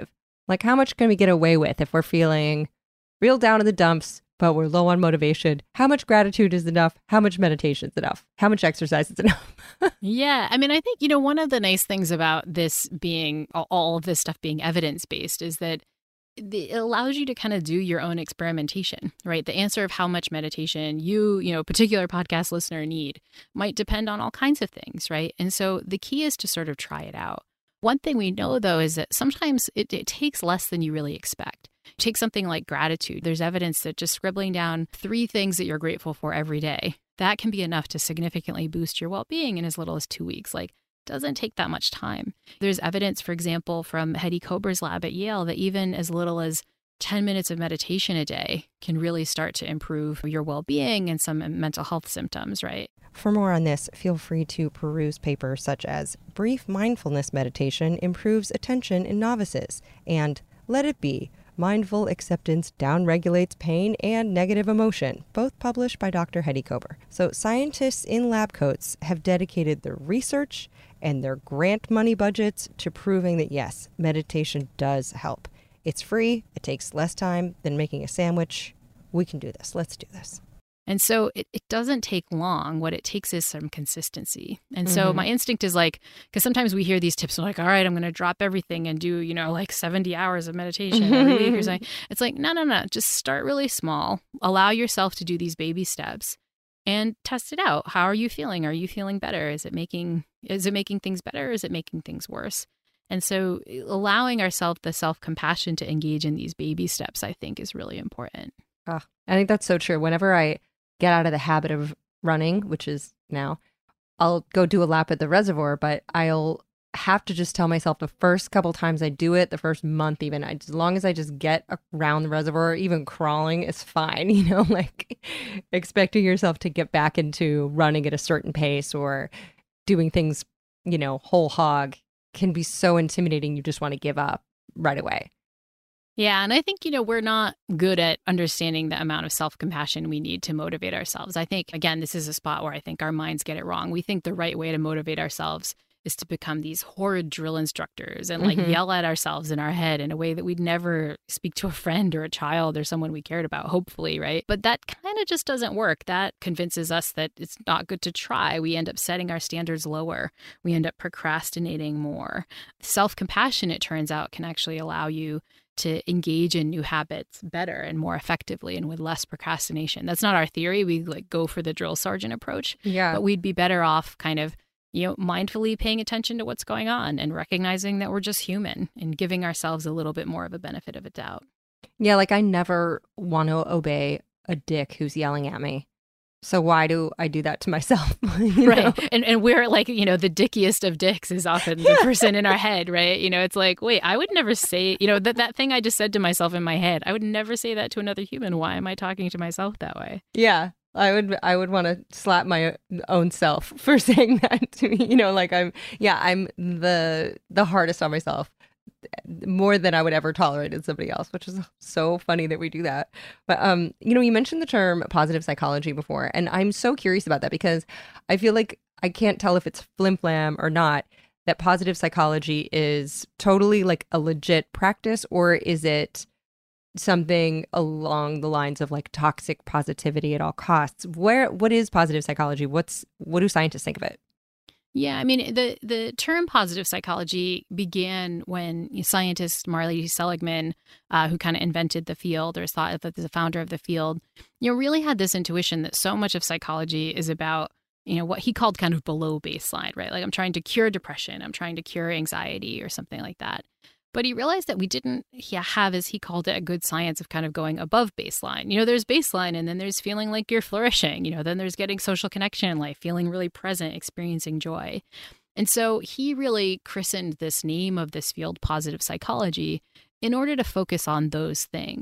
S1: Like, how much can we get away with if we're feeling real down in the dumps, but we're low on motivation? How much gratitude is enough? How much meditation is enough? How much exercise is enough?
S2: Yeah. I mean, I think, you know, one of the nice things about this being, all of this stuff being evidence-based is that it allows you to kind of do your own experimentation, right? The answer of how much meditation you, you know, particular podcast listener need might depend on all kinds of things, right? And so the key is to sort of try it out. One thing we know, though, is that sometimes it, it takes less than you really expect. Take something like gratitude. There's evidence that just scribbling down three things that you're grateful for every day, that can be enough to significantly boost your well-being in as little as two weeks. Like, doesn't take that much time. There's evidence, for example, from Hedy Kober's lab at Yale that even as little as ten minutes of meditation a day can really start to improve your well-being and some mental health symptoms, right?
S1: For more on this, feel free to peruse papers such as Brief Mindfulness Meditation Improves Attention in Novices and Let It Be, Mindful Acceptance Downregulates Pain and Negative Emotion, both published by Doctor Hedy Kober. So scientists in lab coats have dedicated their research and their grant money budgets to proving that, yes, meditation does help. It's free. It takes less time than making a sandwich. We can do this. Let's do this.
S2: And so it, it doesn't take long. What it takes is some consistency. And so mm-hmm. my instinct is like, because sometimes we hear these tips and we're like, all right, I'm going to drop everything and do, you know, like seventy hours of meditation every week or something. It's like, no, no, no. Just start really small. Allow yourself to do these baby steps and test it out. How are you feeling? Are you feeling better? Is it making, is it making things better? Or is it making things worse? And so allowing ourselves the self-compassion to engage in these baby steps, I think, is really important.
S1: Oh, I think that's so true. Whenever I get out of the habit of running, which is now, I'll go do a lap at the reservoir, but I'll have to just tell myself the first couple times I do it, the first month even, I, as long as I just get around the reservoir, even crawling is fine, you know, like expecting yourself to get back into running at a certain pace or doing things, you know, whole hog can be so intimidating. You just want to give up right away.
S2: Yeah. And I think, you know, we're not good at understanding the amount of self-compassion we need to motivate ourselves. I think, again, this is a spot where I think our minds get it wrong. We think the right way to motivate ourselves is to become these horrid drill instructors and like mm-hmm. yell at ourselves in our head in a way that we'd never speak to a friend or a child or someone we cared about, hopefully, right? But that kind of just doesn't work. That convinces us that it's not good to try. We end up setting our standards lower. We end up procrastinating more. Self-compassion, it turns out, can actually allow you to engage in new habits better and more effectively and with less procrastination. That's not our theory. We like go for the drill sergeant approach.
S1: Yeah.
S2: But we'd be better off kind of, you know, mindfully paying attention to what's going on and recognizing that we're just human and giving ourselves a little bit more of a benefit of a doubt.
S1: Yeah, like I never want to obey a dick who's yelling at me. So why do I do that to myself? you
S2: right.
S1: know?
S2: And and we're like, you know, the dickiest of dicks is often the person in our head, right? You know, it's like, wait, I would never say, you know, that, that thing I just said to myself in my head, I would never say that to another human. Why am I talking to myself that way?
S1: Yeah. I would I would want to slap my own self for saying that to me. You know, like I'm, yeah, I'm the the hardest on myself, more than I would ever tolerate in somebody else, which is so funny that we do that. But, um, you know, you mentioned the term positive psychology before, and I'm so curious about that because I feel like I can't tell if it's flim-flam or not, that positive psychology is totally like a legit practice, or is it something along the lines of like toxic positivity at all costs? Where, what is positive psychology? What's, what do scientists think of it?
S2: Yeah, I mean, the, the term positive psychology began when scientist Marley Seligman, uh, who kind of invented the field or thought that the founder of the field, you know, really had this intuition that so much of psychology is about, you know, what he called kind of below baseline, right? Like I'm trying to cure depression, I'm trying to cure anxiety or something like that. But he realized that we didn't yeah, have, as he called it, a good science of kind of going above baseline. You know, there's baseline and then there's feeling like you're flourishing. You know, then there's getting social connection in life, feeling really present, experiencing joy. And so he really christened this name of this field positive psychology in order to focus on those things.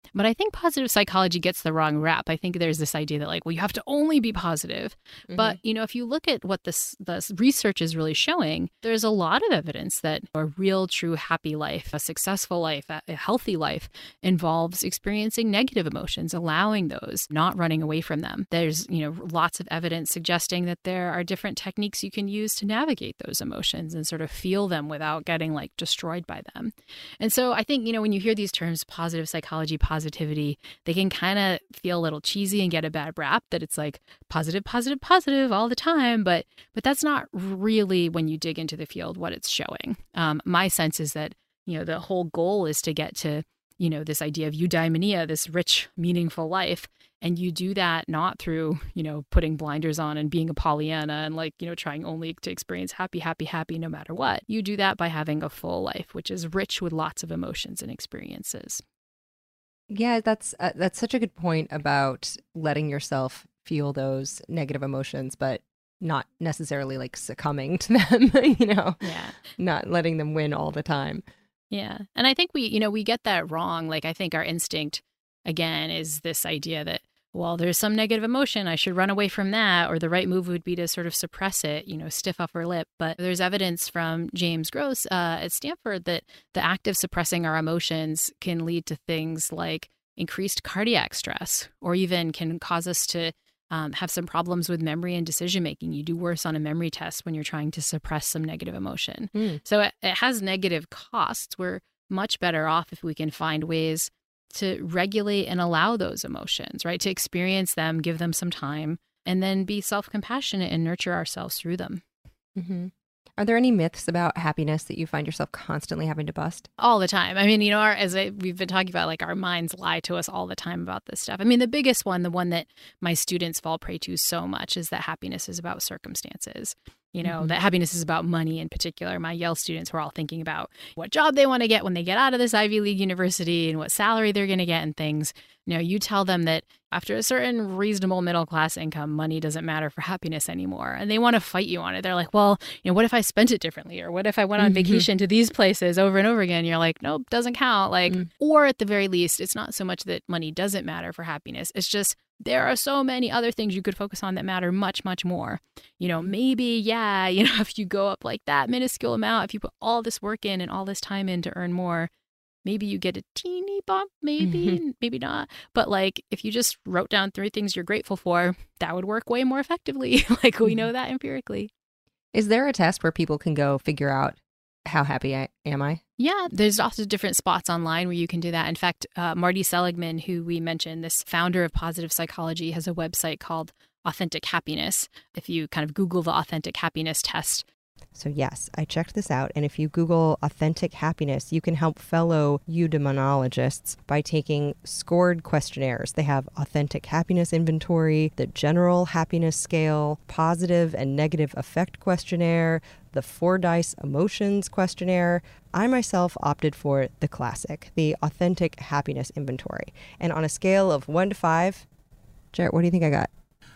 S2: But I think positive psychology gets the wrong rap. I think there's this idea that like, well, you have to only be positive. Mm-hmm. But, you know, if you look at what this, this research is really showing, there's a lot of evidence that a real, true, happy life, a successful life, a healthy life involves experiencing negative emotions, allowing those, not running away from them. There's, you know, lots of evidence suggesting that there are different techniques you can use to navigate those emotions and sort of feel them without getting like destroyed by them. And so I think, you know, when you hear these terms, positive psychology, positivity, they can kind of feel a little cheesy and get a bad rap that it's like positive, positive, positive all the time. But but that's not really, when you dig into the field, what it's showing. Um, my sense is that, you know, the whole goal is to get to, you know, this idea of eudaimonia, this rich, meaningful life. And you do that not through, you know, putting blinders on and being a Pollyanna and like, you know, trying only to experience happy, happy, happy no matter what. You do that by having a full life, which is rich with lots of emotions and experiences.
S1: Yeah, that's uh, that's such a good point about letting yourself feel those negative emotions, but not necessarily like succumbing to them, you know,
S2: yeah,
S1: not letting them win all the time.
S2: Yeah. And I think we, you know, we get that wrong. Like, I think our instinct, again, is this idea that, well, there's some negative emotion, I should run away from that, or the right move would be to sort of suppress it, you know, stiff upper lip. But there's evidence from James Gross uh, at Stanford that the act of suppressing our emotions can lead to things like increased cardiac stress, or even can cause us to um, have some problems with memory and decision making. You do worse on a memory test when you're trying to suppress some negative emotion. Mm. So it, it has negative costs. We're much better off if we can find ways to regulate and allow those emotions, right? To experience them, give them some time, and then be self-compassionate and nurture ourselves through them.
S1: Mm-hmm. Are there any myths about happiness that you find yourself constantly having to bust?
S2: All the time. I mean, you know, our, as I, we've been talking about, like, our minds lie to us all the time about this stuff. I mean, the biggest one, the one that my students fall prey to so much, is that happiness is about circumstances. You know, mm-hmm. that happiness is about money in particular. My Yale students were all thinking about what job they want to get when they get out of this Ivy League university and what salary they're going to get and things. You know, you tell them that after a certain reasonable middle class income, money doesn't matter for happiness anymore. And they want to fight you on it. They're like, well, you know, what if I spent it differently? Or what if I went on mm-hmm. vacation to these places over and over again? You're like, nope, doesn't count. Like, mm. Or at the very least, it's not so much that money doesn't matter for happiness. It's just there are so many other things you could focus on that matter much, much more. You know, maybe, yeah, you know, if you go up like that minuscule amount, if you put all this work in and all this time in to earn more, maybe you get a teeny bump, maybe, mm-hmm. maybe not. But like, if you just wrote down three things you're grateful for, that would work way more effectively. Like, we know that empirically.
S1: Is there a test where people can go figure out how happy I, am I?
S2: Yeah, there's also different spots online where you can do that. In fact, uh, Marty Seligman, who we mentioned, this founder of positive psychology, has a website called Authentic Happiness. If you kind of Google the Authentic Happiness test.
S1: So yes, I checked this out. And if you Google Authentic Happiness, you can help fellow eudaimonologists by taking scored questionnaires. They have Authentic Happiness Inventory, the General Happiness Scale, Positive and Negative Affect Questionnaire, the Four Dice Emotions Questionnaire. I myself opted for the classic, the Authentic Happiness Inventory. And on a scale of one to five, Jarrett, what do you think I got?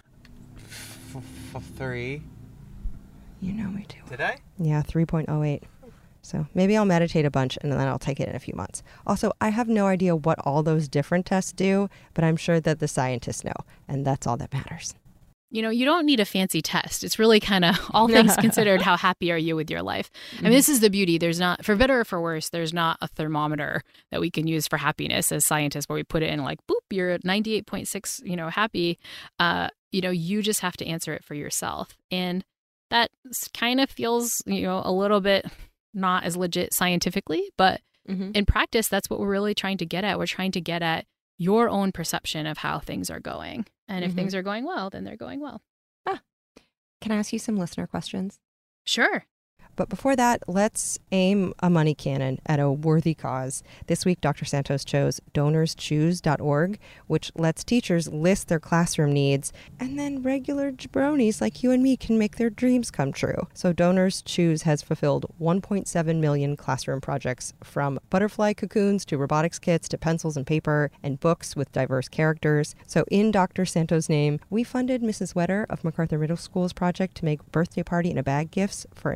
S3: F- f- three.
S1: You know me too.
S3: Did I?
S1: Yeah, three point oh eight. So maybe I'll meditate a bunch and then I'll take it in a few months. Also, I have no idea what all those different tests do, but I'm sure that the scientists know, and that's all that matters.
S2: You know, you don't need a fancy test. It's really kind of, all things considered, how happy are you with your life? I mean, this is the beauty. There's not, for better or for worse, there's not a thermometer that we can use for happiness as scientists where we put it in like, boop, you're at ninety-eight point six, you know, happy. Uh, you know, you just have to answer it for yourself. And that kind of feels, you know, a little bit not as legit scientifically, but mm-hmm. in practice, that's what we're really trying to get at. We're trying to get at your own perception of how things are going. And if mm-hmm. things are going well, then they're going well.
S1: Ah. Can I ask you some listener questions?
S2: Sure.
S1: But before that, let's aim a money cannon at a worthy cause. This week, Doctor Santos chose donors choose dot org, which lets teachers list their classroom needs, and then regular jabronis like you and me can make their dreams come true. So Donors Choose has fulfilled one point seven million classroom projects, from butterfly cocoons to robotics kits to pencils and paper and books with diverse characters. So in Doctor Santos' name, we funded Missus Wetter of MacArthur Middle School's project to make birthday party in a bag gifts for impoverished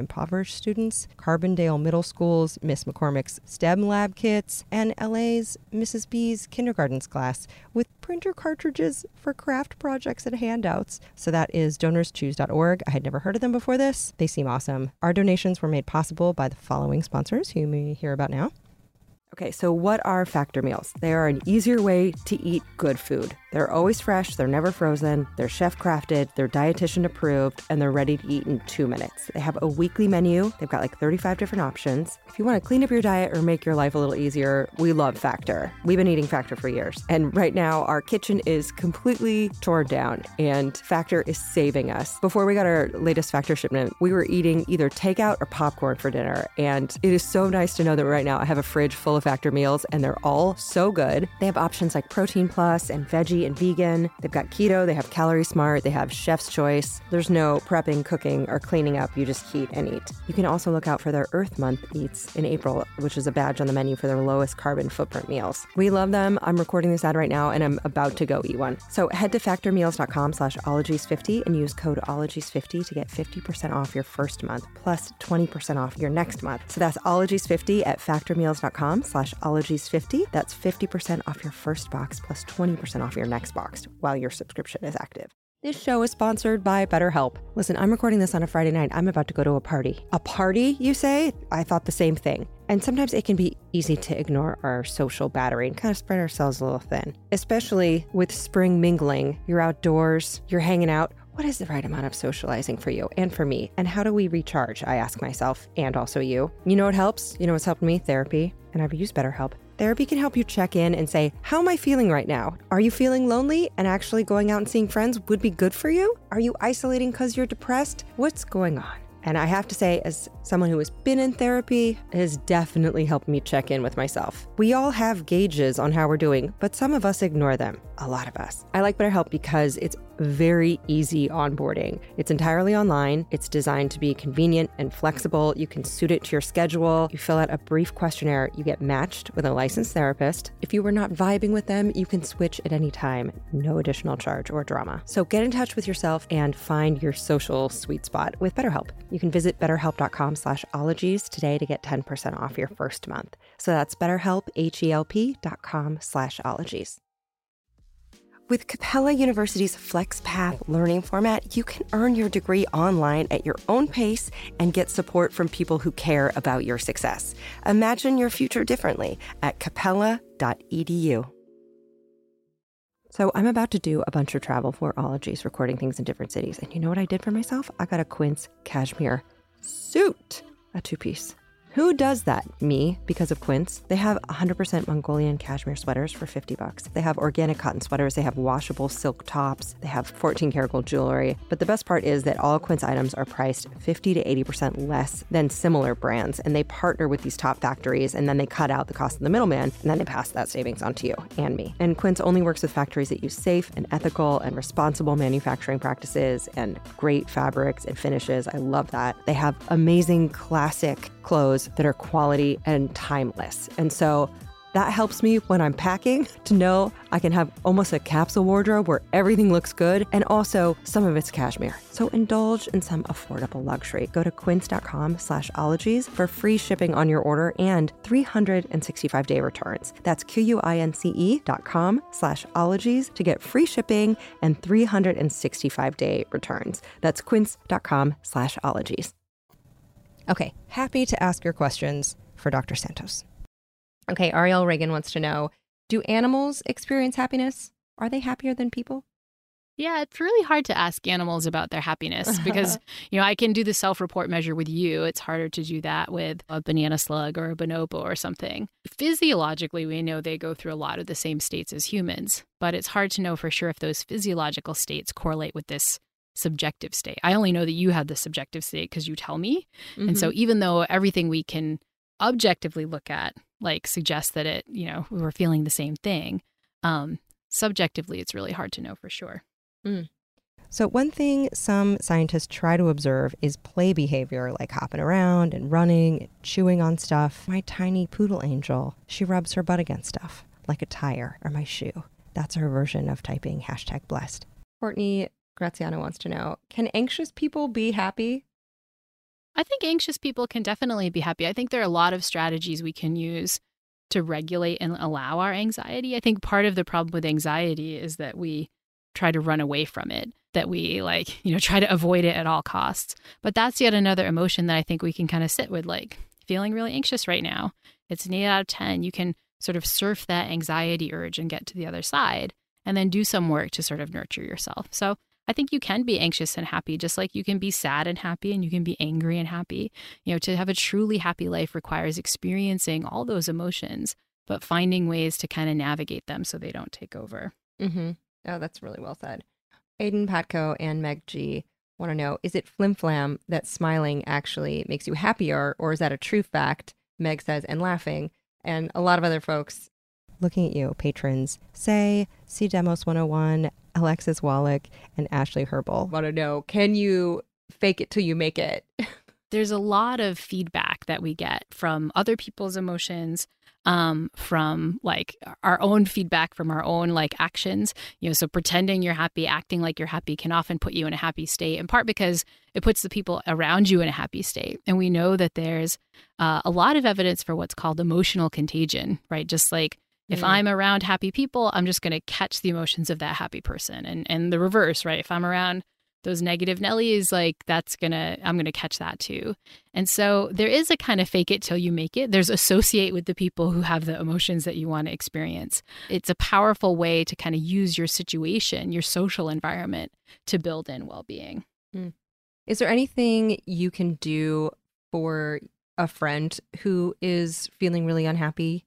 S1: Amherst students, Carbondale Middle School's Miss McCormick's STEM lab kits, and L A's Missus B's kindergarten's class with printer cartridges for craft projects and handouts. So that is donors choose dot org. I had never heard of them before this. They seem awesome. Our donations were made possible by the following sponsors who you may hear about now. Okay, so what are Factor meals? They are an easier way to eat good food. They're always fresh, they're never frozen, they're chef crafted, they're dietitian approved, and they're ready to eat in two minutes. They have a weekly menu. They've got like thirty-five different options. If you want to clean up your diet or make your life a little easier, we love Factor. We've been eating Factor for years. And right now, our kitchen is completely torn down, and Factor is saving us. Before we got our latest Factor shipment, we were eating either takeout or popcorn for dinner. And it is so nice to know that right now I have a fridge full of Factor meals, and they're all so good. They have options like Protein Plus and Veggie and Vegan. They've got keto, they have Calorie Smart, they have Chef's Choice. There's no prepping, cooking, or cleaning up. You just heat and eat. You can also look out for their Earth Month eats in April, which is a badge on the menu for their lowest carbon footprint meals. We love them. I'm recording this ad right now, and I'm about to go eat one. So head to factor meals dot com slash ologies fifty and use code ologies fifty to get fifty percent off your first month, plus twenty percent off your next month. So that's ologies fifty at factor meals dot com slash ologies fifty. That's fifty percent off your first box, plus twenty percent off your next box while your subscription is active. This show is sponsored by BetterHelp. Listen, I'm recording this on a Friday night. I'm about to go to a party. A party, you say? I thought the same thing. And sometimes it can be easy to ignore our social battery and kind of spread ourselves a little thin, especially with spring mingling. You're outdoors, you're hanging out. What is the right amount of socializing for you and for me? And how do we recharge? I ask myself, and also you. You know what helps? You know what's helped me? Therapy. And I've used BetterHelp. Therapy can help you check in and say, how am I feeling right now? Are you feeling lonely and actually going out and seeing friends would be good for you? Are you isolating because you're depressed? What's going on? And I have to say, as someone who has been in therapy, it has definitely helped me check in with myself. We all have gauges on how we're doing, but some of us ignore them. A lot of us. I like BetterHelp because it's very easy onboarding. It's entirely online. It's designed to be convenient and flexible. You can suit it to your schedule. You fill out a brief questionnaire. You get matched with a licensed therapist. If you were not vibing with them, you can switch at any time. No additional charge or drama. So get in touch with yourself and find your social sweet spot with BetterHelp. You can visit betterhelp dot com slash ologies today to get ten percent off your first month. So that's betterhelp, H E L P dot com slash ologies. With Capella University's FlexPath learning format, you can earn your degree online at your own pace and get support from people who care about your success. Imagine your future differently at capella dot e d u. So I'm about to do a bunch of travel for Ologies, recording things in different cities. And you know what I did for myself? I got a Quince cashmere suit, a two-piece. Who does that? Me, because of Quince. They have one hundred percent Mongolian cashmere sweaters for fifty bucks. They have organic cotton sweaters. They have washable silk tops. They have fourteen karat gold jewelry. But the best part is that all Quince items are priced fifty to eighty percent less than similar brands. And they partner with these top factories, and then they cut out the cost of the middleman, and then they pass that savings on to you and me. And Quince only works with factories that use safe and ethical and responsible manufacturing practices and great fabrics and finishes. I love that. They have amazing classic clothes that are quality and timeless. And so that helps me when I'm packing to know I can have almost a capsule wardrobe where everything looks good and also some of it's cashmere. So indulge in some affordable luxury. Go to quince dot com slash ologies for free shipping on your order and three hundred sixty-five day returns. That's Q-U-I-N-C-E dot com slash ologies to get free shipping and three hundred sixty-five day returns. That's quince dot com slash ologies. Okay, happy to ask your questions for Doctor Santos. Okay, Ariel Reagan wants to know, do animals experience happiness? Are they happier than people?
S2: Yeah, it's really hard to ask animals about their happiness because, you know, I can do the self-report measure with you. It's harder to do that with a banana slug or a bonobo or something. Physiologically, we know they go through a lot of the same states as humans, but it's hard to know for sure if those physiological states correlate with this subjective state. I only know that you have the subjective state because you tell me. Mm-hmm. And so even though everything we can objectively look at, like suggests that it, you know, we're feeling the same thing, um, subjectively, it's really hard to know for sure.
S1: Mm. So one thing some scientists try to observe is play behavior, like hopping around and running, and chewing on stuff. My tiny poodle angel, she rubs her butt against stuff, like a tire or my shoe. That's her version of typing hashtag blessed. Courtney Graziano wants to know, can anxious people be happy?
S2: I think anxious people can definitely be happy. I think there are a lot of strategies we can use to regulate and allow our anxiety. I think part of the problem with anxiety is that we try to run away from it, that we like, you know, try to avoid it at all costs. But that's yet another emotion that I think we can kind of sit with, like feeling really anxious right now. It's an eight out of ten. You can sort of surf that anxiety urge and get to the other side and then do some work to sort of nurture yourself. So I think you can be anxious and happy, just like you can be sad and happy and you can be angry and happy. You know, to have a truly happy life requires experiencing all those emotions, but finding ways to kind of navigate them so they don't take over.
S1: Mm-hmm. Oh, that's really well said. Aiden Patko and Meg G want to know, is it flim-flam that smiling actually makes you happier, or is that a true fact? Meg says, and laughing. And a lot of other folks looking at you, patrons, say, C Demos one oh one, Alexis Wallach, and Ashley Herbal want to know, can you fake it till you make it?
S2: There's a lot of feedback that we get from other people's emotions, um, from like our own feedback from our own like actions. You know, so pretending you're happy, acting like you're happy can often put you in a happy state, in part because it puts the people around you in a happy state. And we know that there's uh, a lot of evidence for what's called emotional contagion, right? Just like if mm. I'm around happy people, I'm just going to catch the emotions of that happy person. And and the reverse, right? If I'm around those negative Nellies, like that's going to, I'm going to catch that too. And so there is a kind of fake it till you make it. There's associate with the people who have the emotions that you want to experience. It's a powerful way to kind of use your situation, your social environment to build in well-being.
S1: Mm. Is there anything you can do for a friend who is feeling really unhappy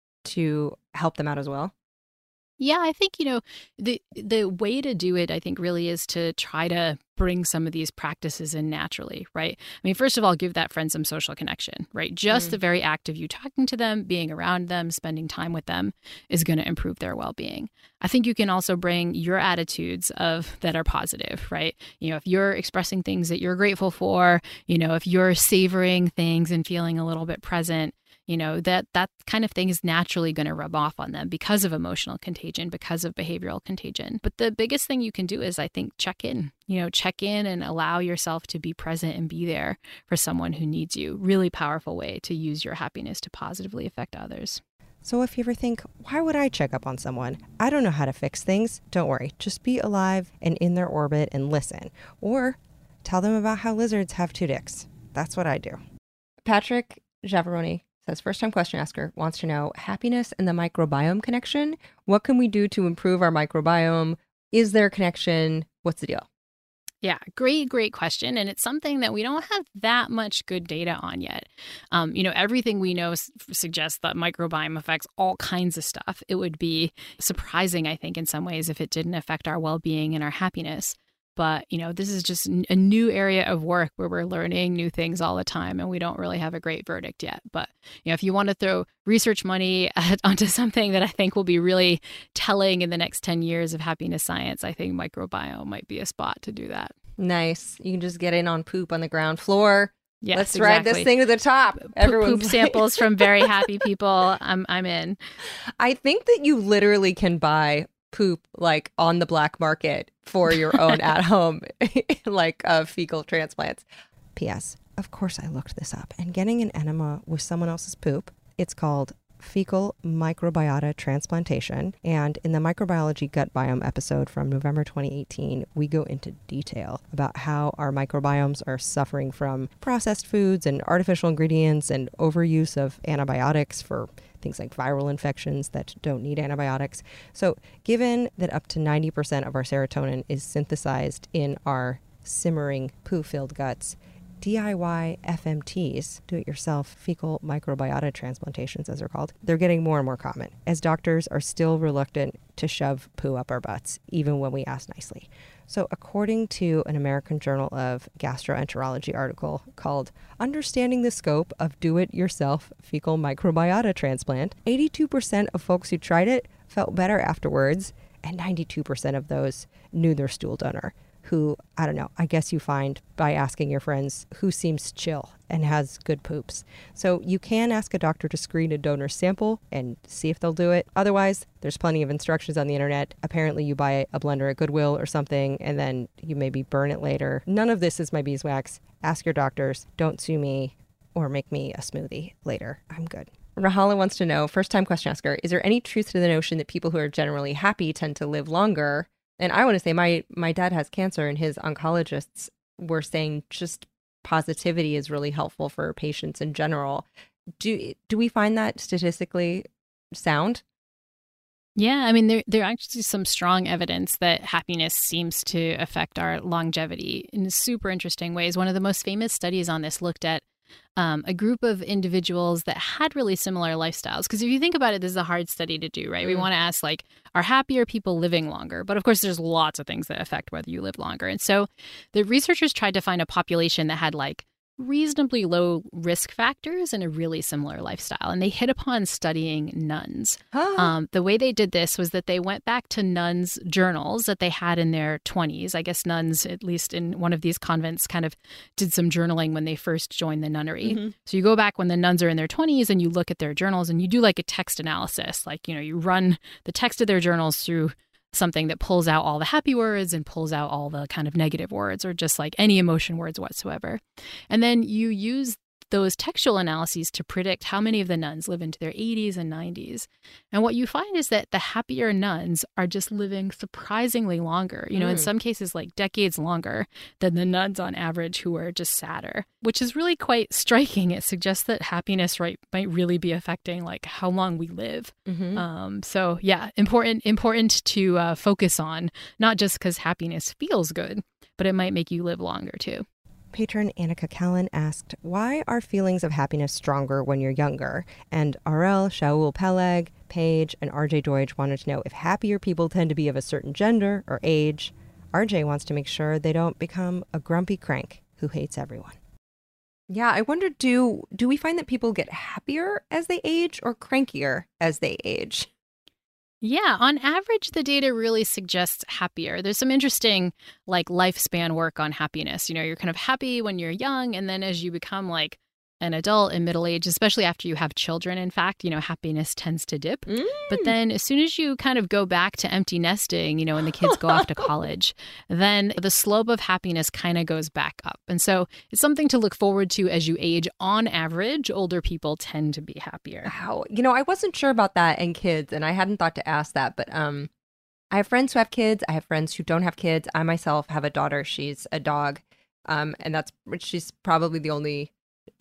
S1: to help them out as well?
S2: Yeah, I think, you know, the the way to do it, I think, really is to try to bring some of these practices in naturally, right? I mean, first of all, give that friend some social connection, right? Just mm. the very act of you talking to them, being around them, spending time with them is going to improve their well-being. I think you can also bring your attitudes of that are positive, right? You know, if you're expressing things that you're grateful for, you know, if you're savoring things and feeling a little bit present, you know, that that kind of thing is naturally going to rub off on them because of emotional contagion, because of behavioral contagion. But the biggest thing you can do is, I think, check in, you know, check in and allow yourself to be present and be there for someone who needs you. Really powerful way to use your happiness to positively affect others.
S1: So if you ever think, why would I check up on someone? I don't know how to fix things. Don't worry. Just be alive and in their orbit and listen. Or tell them about how lizards have two dicks. That's what I do. Patrick Javaroni says, first-time question asker, wants to know, happiness and the microbiome connection. What can we do to improve our microbiome? Is there a connection? What's the deal?
S2: Yeah, great, great question. And it's something that we don't have that much good data on yet. Um, you know, everything we know s- suggests that microbiome affects all kinds of stuff. It would be surprising, I think, in some ways if it didn't affect our well-being and our happiness. But, you know, this is just a new area of work where we're learning new things all the time and we don't really have a great verdict yet. But, you know, if you want to throw research money at, onto something that I think will be really telling in the next ten years of happiness science, I think microbiome might be a spot to do that.
S1: Nice. You can just get in on poop on the ground floor.
S2: Yes,
S1: Let's
S2: exactly.
S1: ride this thing to the top.
S2: Everyone's poop samples from very happy people. I'm I'm in.
S1: I think that you literally can buy poop like on the black market for your own at home like uh, fecal transplants. P S. Of course I looked this up, and getting an enema with someone else's poop, it's called fecal microbiota transplantation. And in the microbiology gut biome episode from November twenty eighteen, we go into detail about how our microbiomes are suffering from processed foods and artificial ingredients and overuse of antibiotics for things like viral infections that don't need antibiotics. So given that up to ninety percent of our serotonin is synthesized in our simmering poo-filled guts, D I Y F M Ts, do-it-yourself fecal microbiota transplantations as they're called, they're getting more and more common as doctors are still reluctant to shove poo up our butts, even when we ask nicely. So according to an American Journal of Gastroenterology article called Understanding the Scope of Do-It-Yourself Fecal Microbiota Transplant, eighty-two percent of folks who tried it felt better afterwards, and ninety-two percent of those knew their stool donor. who, I don't know, I guess you find by asking your friends who seems chill and has good poops. So you can ask a doctor to screen a donor sample and see if they'll do it. Otherwise, there's plenty of instructions on the internet. Apparently you buy a blender at Goodwill or something and then you maybe burn it later. None of this is my beeswax. Ask your doctors. Don't sue me or make me a smoothie later. I'm good. Rahala wants to know, first time question asker, is there any truth to the notion that people who are generally happy tend to live longer? And I want to say my my dad has cancer and his oncologists were saying just positivity is really helpful for patients in general. Do do we find that statistically sound?
S2: Yeah, I mean, there there are actually some strong evidence that happiness seems to affect our longevity in super interesting ways. One of the most famous studies on this looked at Um, a group of individuals that had really similar lifestyles. Because if you think about it, this is a hard study to do, right? Mm. We want to ask, like, are happier people living longer? But of course, there's lots of things that affect whether you live longer. And so the researchers tried to find a population that had, like, reasonably low risk factors and a really similar lifestyle. And they hit upon studying nuns. Huh. Um, the way they did this was that they went back to nuns' journals that they had in their twenties. I guess nuns, at least in one of these convents, kind of did some journaling when they first joined the nunnery. Mm-hmm. So you go back when the nuns are in their twenties and you look at their journals and you do like a text analysis. Like, you know, you run the text of their journals through something that pulls out all the happy words and pulls out all the kind of negative words or just like any emotion words whatsoever. And then you use those textual analyses to predict how many of the nuns live into their eighties and nineties. And what you find is that the happier nuns are just living surprisingly longer, you know, mm. in some cases like decades longer than the nuns on average who are just sadder, which is really quite striking. It suggests that happiness, right, might really be affecting like how long we live. Mm-hmm. Um, so yeah, important, important to uh, focus on, not just because happiness feels good, but it might make you live longer too.
S1: Patron Annika Callan asked, why are feelings of happiness stronger when you're younger? And R L, Shaul Peleg, Paige, and R J Deutsch wanted to know if happier people tend to be of a certain gender or age. R J wants to make sure they don't become a grumpy crank who hates everyone. Yeah, I wonder, do do we find that people get happier as they age or crankier as they age?
S2: Yeah, on average, the data really suggests happier. There's some interesting like lifespan work on happiness. You know, you're kind of happy when you're young, and then as you become like an adult in middle age, especially after you have children, in fact, you know, happiness tends to dip. Mm. But then as soon as you kind of go back to empty nesting, you know, when the kids go off to college, then the slope of happiness kind of goes back up. And so it's something to look forward to as you age. On average, older people tend to be happier.
S1: Wow. You know, I wasn't sure about that in kids, and I hadn't thought to ask that, but um, I have friends who have kids. I have friends who don't have kids. I myself have a daughter. She's a dog. Um, and that's, she's probably the only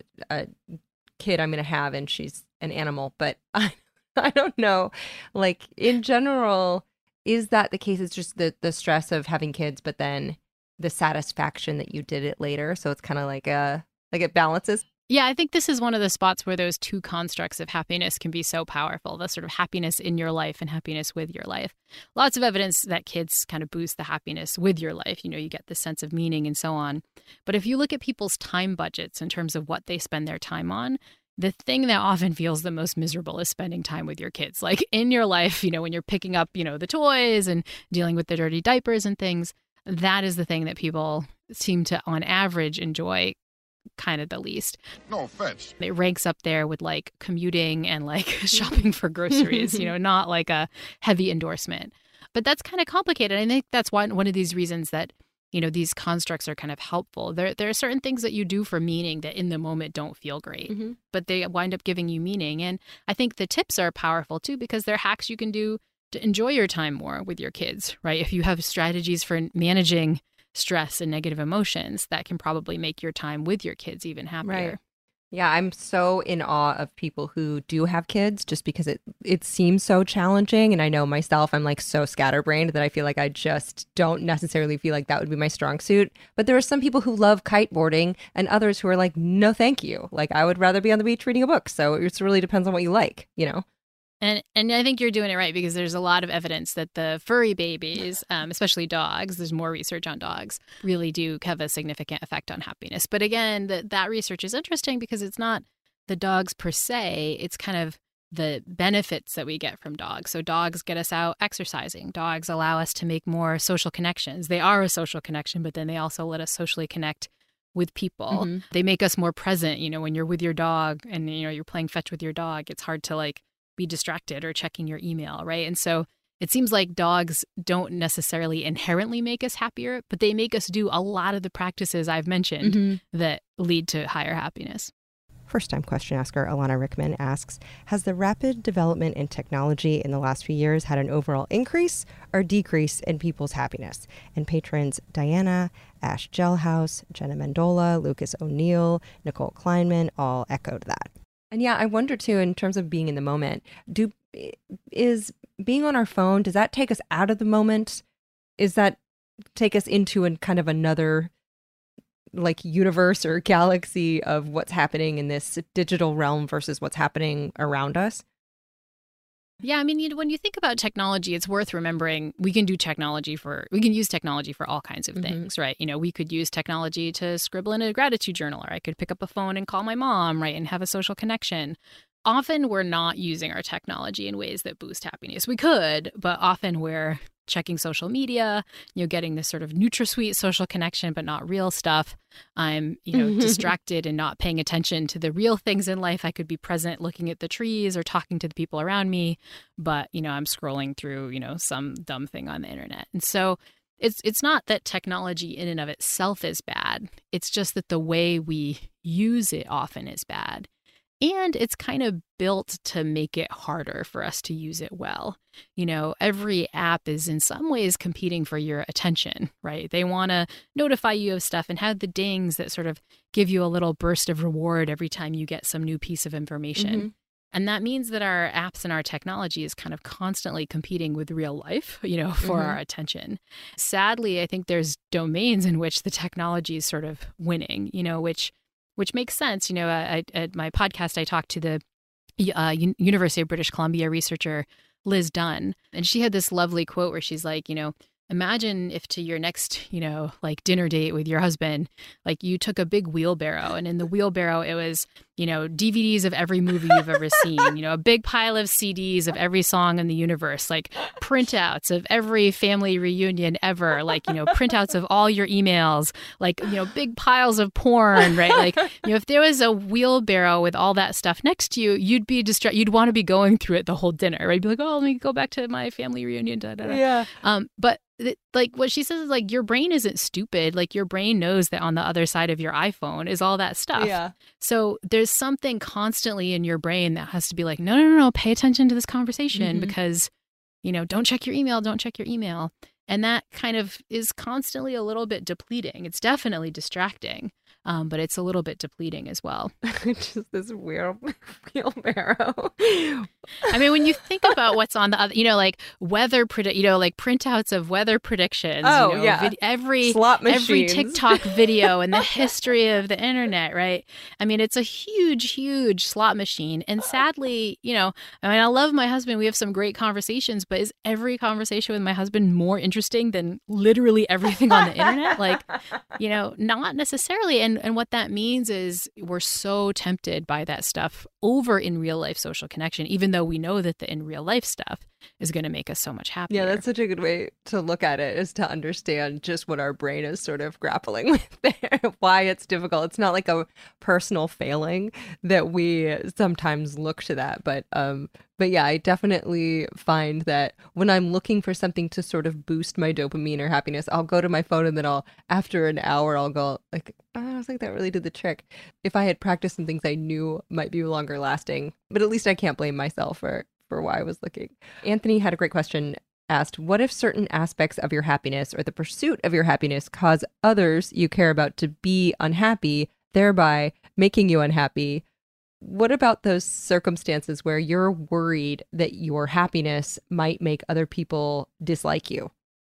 S1: a kid I'm going to have, and she's an animal, but I, I don't know, like in general, is that the case? It's just the, the stress of having kids, but then the satisfaction that you did it later. So it's kind of like a, like it balances.
S2: Yeah, I think this is one of the spots where those two constructs of happiness can be so powerful, the sort of happiness in your life and happiness with your life. Lots of evidence that kids kind of boost the happiness with your life. You know, you get the sense of meaning and so on. But if you look at people's time budgets in terms of what they spend their time on, the thing that often feels the most miserable is spending time with your kids. Like in your life, you know, when you're picking up, you know, the toys and dealing with the dirty diapers and things, that is the thing that people seem to, on average, enjoy kind of the least.
S4: No offense.
S2: It ranks up there with like commuting and like shopping for groceries, you know, not like a heavy endorsement. But that's kind of complicated. I think that's one one of these reasons that, you know, these constructs are kind of helpful. There there are certain things that you do for meaning that in the moment don't feel great, mm-hmm. but they wind up giving you meaning. And I think the tips are powerful too, because they're hacks you can do to enjoy your time more with your kids, right? If you have strategies for managing stress and negative emotions, that can probably make your time with your kids even happier.
S1: Right. Yeah, I'm so in awe of people who do have kids just because it it seems so challenging. And I know myself, I'm like so scatterbrained that I feel like I just don't necessarily feel like that would be my strong suit. But there are some people who love kiteboarding and others who are like, no, thank you. Like I would rather be on the beach reading a book. So it really depends on what you like, you know?
S2: And and I think you're doing it right, because there's a lot of evidence that the furry babies, um, especially dogs, there's more research on dogs, really do have a significant effect on happiness. But again, the, that research is interesting because it's not the dogs per se. It's kind of the benefits that we get from dogs. So dogs get us out exercising. Dogs allow us to make more social connections. They are a social connection, but then they also let us socially connect with people. Mm-hmm. They make us more present. You know, when you're with your dog and, you know, you're playing fetch with your dog, it's hard to like be distracted or checking your email, right? And so it seems like dogs don't necessarily inherently make us happier, but they make us do a lot of the practices I've mentioned mm-hmm. that lead to higher happiness.
S1: First-time question asker Alana Rickman asks, has the rapid development in technology in the last few years had an overall increase or decrease in people's happiness? And patrons Diana, Ash Gelhouse, Jenna Mendola, Lucas O'Neill, Nicole Kleinman all echoed that. And yeah, I wonder too, in terms of being in the moment, do is being on our phone, does that take us out of the moment? Is that take us into a kind of another like universe or galaxy of what's happening in this digital realm versus what's happening around us?
S2: Yeah, I mean, you know, when you think about technology, it's worth remembering we can do technology for, we can use technology for all kinds of mm-hmm. things, right? You know, we could use technology to scribble in a gratitude journal, or I could pick up a phone and call my mom, right, and have a social connection. Often we're not using our technology in ways that boost happiness. We could, but often we're checking social media, you know, getting this sort of NutraSweet social connection, but not real stuff. I'm, you know, distracted and not paying attention to the real things in life. I could be present looking at the trees or talking to the people around me, but, you know, I'm scrolling through, you know, some dumb thing on the internet. And so it's it's not that technology in and of itself is bad. It's just that the way we use it often is bad. And it's kind of built to make it harder for us to use it well. You know, every app is in some ways competing for your attention, right? They want to notify you of stuff and have the dings that sort of give you a little burst of reward every time you get some new piece of information. Mm-hmm. And that means that our apps and our technology is kind of constantly competing with real life, you know, for mm-hmm. our attention. Sadly, I think there's domains in which the technology is sort of winning, you know, which Which makes sense. You know, I, at my podcast, I talked to the uh, U- University of British Columbia researcher, Liz Dunn, and she had this lovely quote where she's like, you know, imagine if to your next, you know, like dinner date with your husband, like you took a big wheelbarrow, and in the wheelbarrow, it was, you know, D V Ds of every movie you've ever seen, you know, a big pile of C Ds of every song in the universe, like printouts of every family reunion ever, like, you know, printouts of all your emails, like, you know, big piles of porn, right? Like, you know, if there was a wheelbarrow with all that stuff next to you, you'd be distracted. You'd want to be going through it the whole dinner, right? You'd be like, oh, let me go back to my family reunion. Da, da, da.
S1: Yeah.
S2: Um, but like what she says is like, your brain isn't stupid. Like your brain knows that on the other side of your iPhone is all that stuff.
S1: Yeah.
S2: So there's something constantly in your brain that has to be like, no, no, no, no, pay attention to this conversation mm-hmm. because, you know, don't check your email, don't check your email. And that kind of is constantly a little bit depleting. It's definitely distracting, um, but it's a little bit depleting as well.
S1: Just this wheel, wheelbarrow.
S2: I mean, when you think about what's on the other, you know, like weather, predi- you know, like printouts of weather predictions.
S1: Oh,
S2: you know,
S1: yeah.
S2: vid- every,
S1: Slot
S2: every
S1: machines.
S2: TikTok video and the history of the internet, right? I mean, it's a huge, huge slot machine. And sadly, you know, I mean, I love my husband. We have some great conversations, but is every conversation with my husband more interesting than literally everything on the internet? Like, you know, not necessarily. And and what that means is we're so tempted by that stuff over in real life social connection, even though we know that the in real life stuff is going to make us so much happier.
S1: Yeah, that's such a good way to look at it, is to understand just what our brain is sort of grappling with there, why it's difficult. It's not like a personal failing that we sometimes look to that. But um, but yeah, I definitely find that when I'm looking for something to sort of boost my dopamine or happiness, I'll go to my phone and then I'll, after an hour, I'll go like, oh, I was like, that really did the trick. If I had practiced some things I knew might be longer lasting, but at least I can't blame myself for for why I was looking. Anthony had a great question, asked, what if certain aspects of your happiness or the pursuit of your happiness cause others you care about to be unhappy, thereby making you unhappy? What about those circumstances where you're worried that your happiness might make other people dislike you?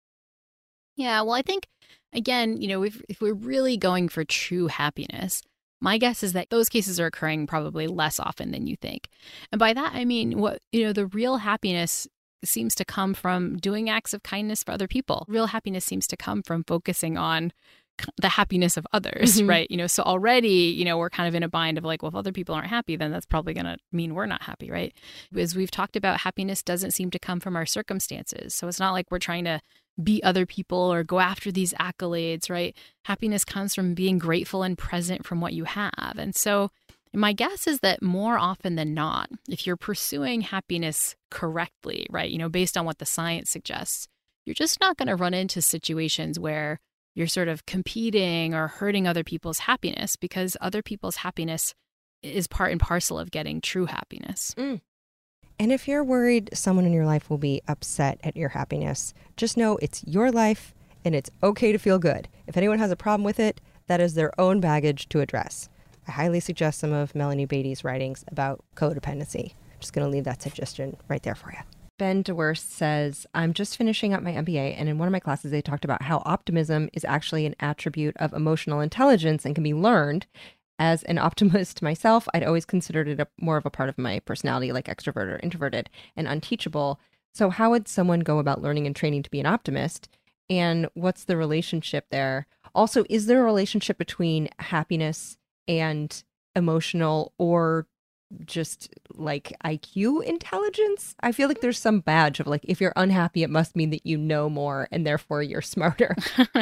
S2: Yeah, well, I think, again, you know, if, if we're really going for true happiness, my guess is that those cases are occurring probably less often than you think. And by that, I mean, what, you know, the real happiness seems to come from doing acts of kindness for other people. Real happiness seems to come from focusing on the happiness of others,
S1: Mm-hmm.
S2: right? You know, so already, you know, we're kind of in a bind of like, well, if other people aren't happy, then that's probably going to mean we're not happy, right? As we've talked about, happiness doesn't seem to come from our circumstances. So it's not like we're trying to beat other people or go after these accolades, right? Happiness comes from being grateful and present from what you have. And so my guess is that more often than not, if you're pursuing happiness correctly, right, you know, based on what the science suggests, you're just not going to run into situations where you're sort of competing or hurting other people's happiness, because other people's happiness is part and parcel of getting true happiness.
S1: Mm. And if you're worried someone in your life will be upset at your happiness, just know it's your life and it's okay to feel good. If anyone has a problem with it, that is their own baggage to address. I highly suggest some of Melanie Beattie's writings about codependency. Just going to leave that suggestion right there for you. Ben DeWurst says, I'm just finishing up my M B A, and in one of my classes, they talked about how optimism is actually an attribute of emotional intelligence and can be learned. As an optimist myself, I'd always considered it a, more of a part of my personality, like extrovert or introverted, and unteachable. So how would someone go about learning and training to be an optimist? And what's the relationship there? Also, is there a relationship between happiness and emotional or just like I Q intelligence? I feel like there's some badge of like, if you're unhappy, it must mean that you know more and therefore you're smarter.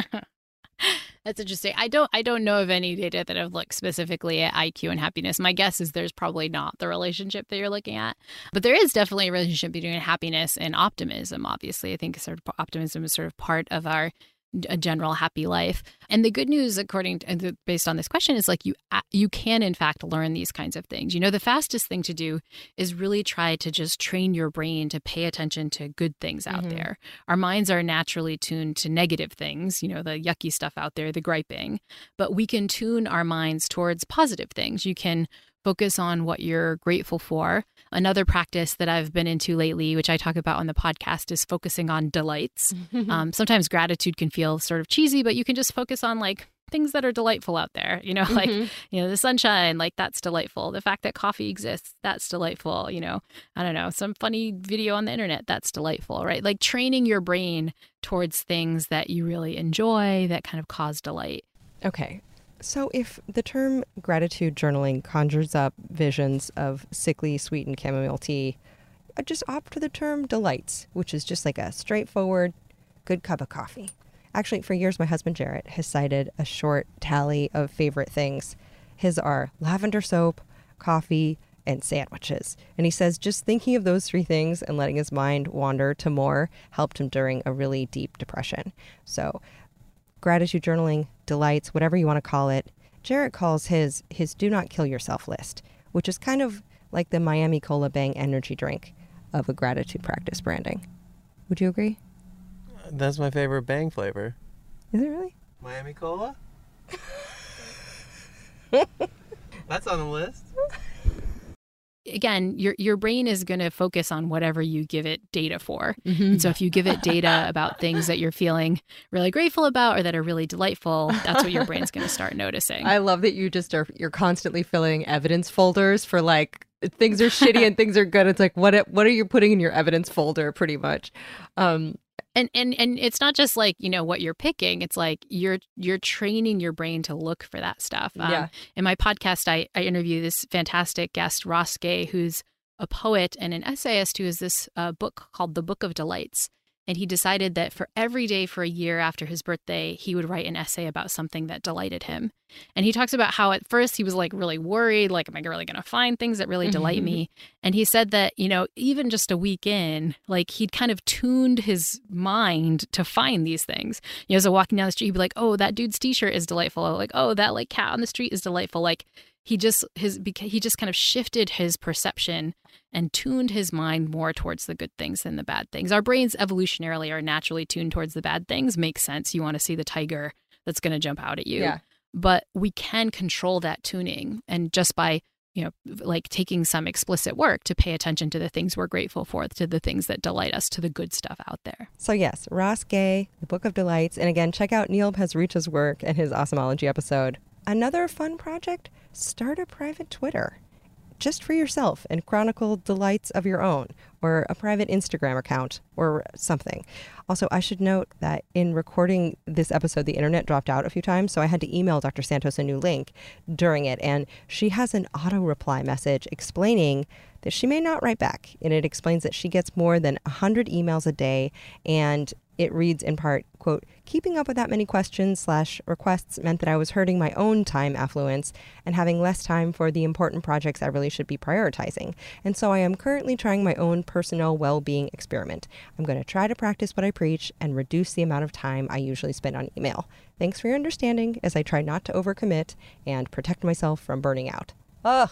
S2: That's interesting. I don't I don't know of any data that have looked specifically at I Q and happiness. My guess is there's probably not the relationship that you're looking at. But there is definitely a relationship between happiness and optimism, obviously. I think sort of optimism is sort of part of our a general happy life. And the good news, according to, based on this question, is like you you can in fact learn these kinds of things. You know, the fastest thing to do is really try to just train your brain to pay attention to good things out
S1: Mm-hmm.
S2: there. Our minds are naturally tuned to negative things, you know, the yucky stuff out there, the griping, but we can tune our minds towards positive things. You can focus on what you're grateful for. Another practice that I've been into lately, which I talk about on the podcast, is focusing on delights. Um, sometimes gratitude can feel sort of cheesy, but you can just focus on like things that are delightful out there. You know, like,
S1: Mhm.
S2: you know, the sunshine, like that's delightful. The fact that coffee exists, that's delightful. You know, I don't know, some funny video on the internet, that's delightful, right? Like training your brain towards things that you really enjoy that kind of cause delight.
S1: Okay. So if the term gratitude journaling conjures up visions of sickly sweetened chamomile tea, I just opt for the term delights, which is just like a straightforward, good cup of coffee. Actually, for years, my husband Jarrett has cited a short tally of favorite things. His are lavender soap, coffee, and sandwiches. And he says just thinking of those three things and letting his mind wander to more helped him during a really deep depression. So gratitude journaling, delights, whatever you want to call it. Jarrett calls his his do not kill yourself list, which is kind of like the Miami Cola Bang energy drink of a gratitude practice branding. Would you agree?
S3: That's my favorite Bang flavor.
S1: Is it really?
S3: Miami Cola? That's on the list.
S2: Again, your your brain is going to focus on whatever you give it data for.
S1: Mm-hmm.
S2: And so if you give it data about things that you're feeling really grateful about or that are really delightful, that's what your brain's going to start noticing.
S1: I love that you just are, you're constantly filling evidence folders for like things are shitty and things are good. It's like, what, what are you putting in your evidence folder pretty much? Um,
S2: And and and it's not just like, you know, what you're picking. It's like you're you're training your brain to look for that stuff. Um,
S1: Yeah.
S2: In my podcast, I, I interview this fantastic guest, Ross Gay, who's a poet and an essayist who has this uh, book called The Book of Delights. And he decided that for every day for a year after his birthday, he would write an essay about something that delighted him. And he talks about how at first he was like really worried, like, am I really going to find things that really delight me? And he said that, you know, even just a week in, like he'd kind of tuned his mind to find these things. You know, so walking down the street, he'd be like, oh, that dude's t-shirt is delightful. Like, oh, that like cat on the street is delightful. Like he just his he just kind of shifted his perception and tuned his mind more towards the good things than the bad things. Our brains evolutionarily are naturally tuned towards the bad things. Makes sense. You want to see the tiger that's going to jump out at you.
S1: Yeah.
S2: But we can control that tuning. And just by, you know, like taking some explicit work to pay attention to the things we're grateful for, to the things that delight us, to the good stuff out there.
S1: So yes, Ross Gay, The Book of Delights. And again, check out Neil Pasricha's work and his Awesomology episode. Another fun project, start a private Twitter. just for yourself and chronicle delights of your own, or a private Instagram account or something. Also, I should note that in recording this episode, the internet dropped out a few times, so I had to email Doctor Santos a new link during it, and she has an auto reply message explaining that she may not write back, and it explains that she gets more than one hundred emails a day, and it reads in part, quote, keeping up with that many questions slash requests meant that I was hurting my own time affluence and having less time for the important projects I really should be prioritizing. And so I am currently trying my own personal well-being experiment. I'm going to try to practice what I preach and reduce the amount of time I usually spend on email. Thanks for your understanding as I try not to overcommit and protect myself from burning out. Ugh,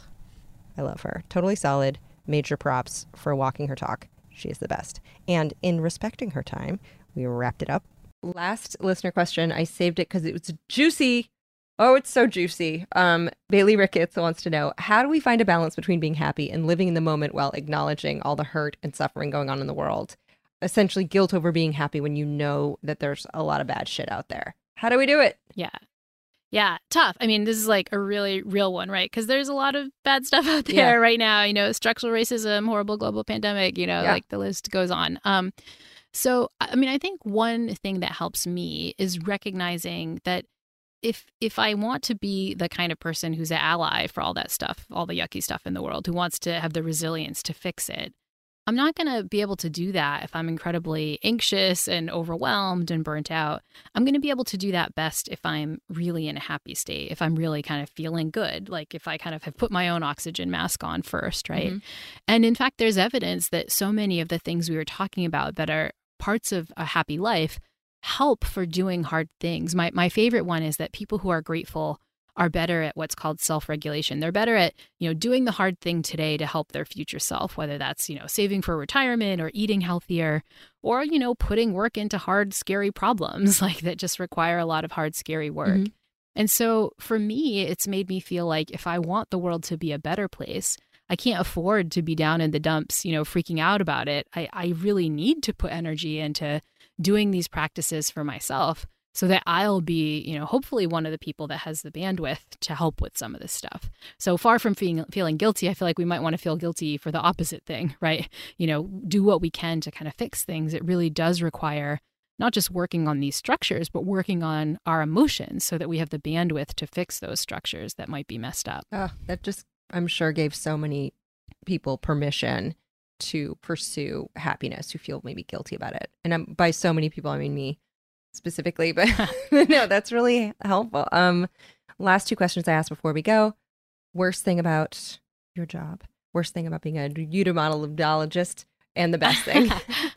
S1: I love her. Totally solid. Major props for walking her talk. She is the best. And in respecting her time, we wrapped it up. Last listener question. I saved it because it was juicy. Oh, it's so juicy. Um, Bailey Ricketts wants to know, how do we find a balance between being happy and living in the moment while acknowledging all the hurt and suffering going on in the world? Essentially guilt over being happy when you know that there's a lot of bad shit out there. How do we do it?
S2: Yeah. Yeah, tough. I mean, this is like a really real one, right? Because there's a lot of bad stuff out there
S1: Yeah.
S2: right now. You know, structural racism, horrible global pandemic, you know,
S1: Yeah.
S2: like the list goes on. Um, so, I mean, I think one thing that helps me is recognizing that if if I want to be the kind of person who's an ally for all that stuff, all the yucky stuff in the world, who wants to have the resilience to fix it, I'm not going to be able to do that if I'm incredibly anxious and overwhelmed and burnt out. I'm going to be able to do that best if I'm really in a happy state, if I'm really kind of feeling good, like if I kind of have put my own oxygen mask on first, right?
S1: Mm-hmm.
S2: And in fact, there's evidence that so many of the things we were talking about that are parts of a happy life help for doing hard things. My my favorite one is that people who are grateful are better at what's called self-regulation. They're better at, you know, doing the hard thing today to help their future self, whether that's, you know, saving for retirement or eating healthier or, you know, putting work into hard, scary problems like that just require a lot of hard, scary work.
S1: Mm-hmm.
S2: And so for me, it's made me feel like if I want the world to be a better place, I can't afford to be down in the dumps, you know, freaking out about it. I, I really need to put energy into doing these practices for myself so that I'll be, you know, hopefully one of the people that has the bandwidth to help with some of this stuff. So far from feeling, feeling guilty, I feel like we might want to feel guilty for the opposite thing, right? You know, do what we can to kind of fix things. It really does require not just working on these structures, but working on our emotions so that we have the bandwidth to fix those structures that might be messed up.
S1: Oh, that just, I'm sure, gave so many people permission to pursue happiness who feel maybe guilty about it. And um, by so many people, I mean me specifically, but no, that's really helpful. Um, last two questions I asked before we go. Worst thing about your job, worst thing about being a utomologist, and the best thing.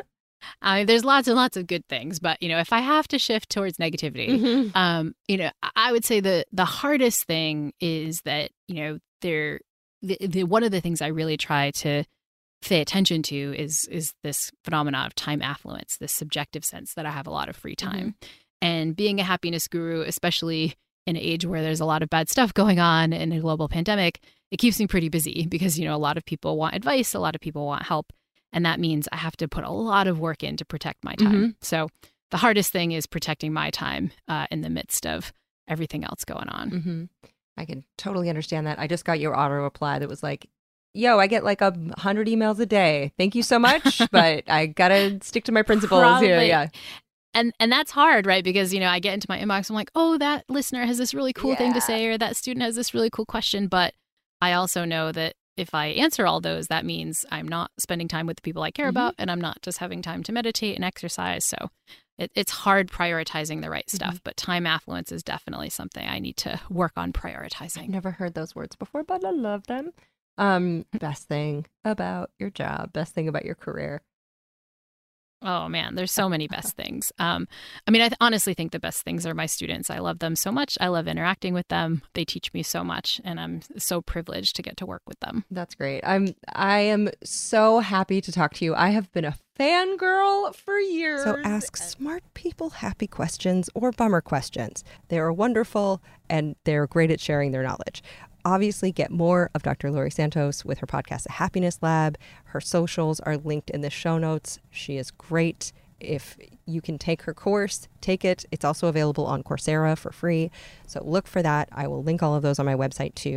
S2: I mean, there's lots and lots of good things, but, you know, if I have to shift towards negativity,
S1: Mm-hmm.
S2: um, you know, I would say the the hardest thing is that, you know, there, the, the one of the things I really try to pay attention to is is this phenomenon of time affluence, this subjective sense that I have a lot of free time. Mm-hmm. And being a happiness guru, especially in an age where there's a lot of bad stuff going on in a global pandemic, it keeps me pretty busy because, you know, a lot of people want advice, a lot of people want help. And that means I have to put a lot of work in to protect my time. Mm-hmm. So the hardest thing is protecting my time uh, in the midst of everything else going on.
S1: Mm-hmm. I can totally understand that. I just got your auto reply that was like, yo, I get like a hundred emails a day. Thank you so much, but I gotta stick to my principles
S2: Probably.
S1: here. Yeah.
S2: And and that's hard, right? Because, you know, I get into my inbox, I'm like, oh, that listener has this really cool
S1: yeah.
S2: thing to say, or that student has this really cool question. But I also know that if I answer all those, that means I'm not spending time with the people I care mm-hmm. about, and I'm not just having time to meditate and exercise. So it, it's hard prioritizing the right stuff, mm-hmm. but time affluence is definitely something I need to work on prioritizing.
S1: I've never heard those words before, but I love them. Um, best thing about your job, best thing about your career.
S2: Oh, man, there's so many best things. Um, I mean, I th- honestly think the best things are my students. I love them so much. I love interacting with them. They teach me so much, and I'm so privileged to get to work with them.
S1: That's great. I'm I am so happy to talk to you. I have been a fangirl for years. So ask smart people happy questions or bummer questions. They are wonderful, and they're great at sharing their knowledge. Obviously, get more of Doctor Laurie Santos with her podcast, The Happiness Lab. Her socials are linked in the show notes. She is great. If you can take her course, take it. It's also available on Coursera for free. So look for that. I will link all of those on my website too.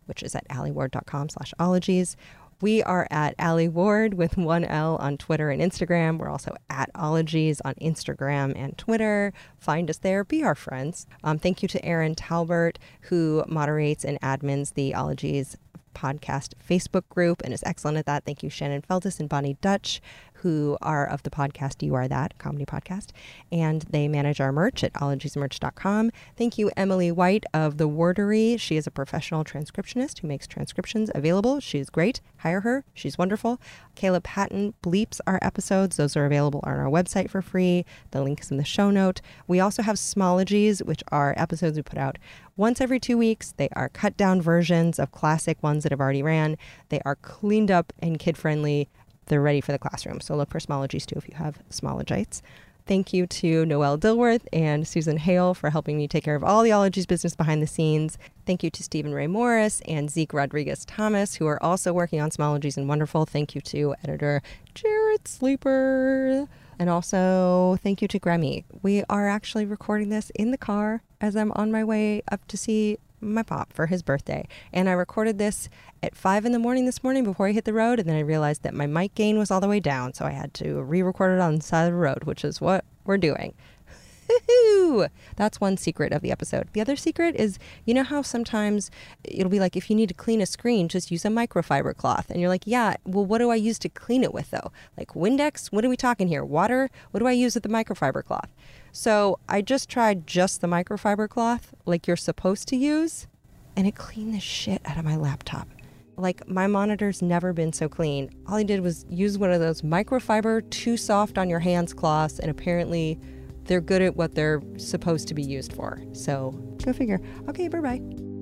S1: which is at alieward.com slash ologies. We are at Ali Ward with one L on Twitter and Instagram. We're also at Ologies on Instagram and Twitter. Find us there. Be our friends. Um, thank you to Aaron Talbert, who moderates and admins the Ologies podcast Facebook group and is excellent at that. Thank you, Shannon Feltus and Bonnie Dutch, who are of the podcast You Are That, comedy podcast, and they manage our merch at ologies merch dot com. Thank you, Emily White of The Wordery. She is a professional transcriptionist who makes transcriptions available. She's great. Hire her. She's wonderful. Kayla Patton bleeps our episodes. Those are available on our website for free. The link is in the show note. We also have Smologies, which are episodes we put out once every two weeks. They are cut down versions of classic ones that have already ran. They are cleaned up and kid friendly. They're ready for the classroom. So look for Smologies too if you have Smologites. Thank you to Noelle Dilworth and Susan Hale for helping me take care of all the Ologies business behind the scenes. Thank you to Stephen Ray Morris and Zeke Rodriguez Thomas, who are also working on Smologies and wonderful. Thank you to editor Jared Sleeper. And also thank you to Grammy. We are actually recording this in the car as I'm on my way up to see my pop for his birthday. And I recorded this at five in the morning this morning before I hit the road, and then I realized that my mic gain was all the way down, so I had to re-record it on the side of the road, which is what we're doing. That's one secret of the episode. The other secret is, you know how sometimes it'll be like, if you need to clean a screen, just use a microfiber cloth. And you're like, yeah, well, what do I use to clean it with though? Like Windex? What are we talking here? Water? What do I use with the microfiber cloth? So I just tried just the microfiber cloth like you're supposed to use, and it cleaned the shit out of my laptop. Like, my monitor's never been so clean. All I did was use one of those microfiber, too soft on your hands cloths, and apparently they're good at what they're supposed to be used for. So, go figure. Okay, bye-bye.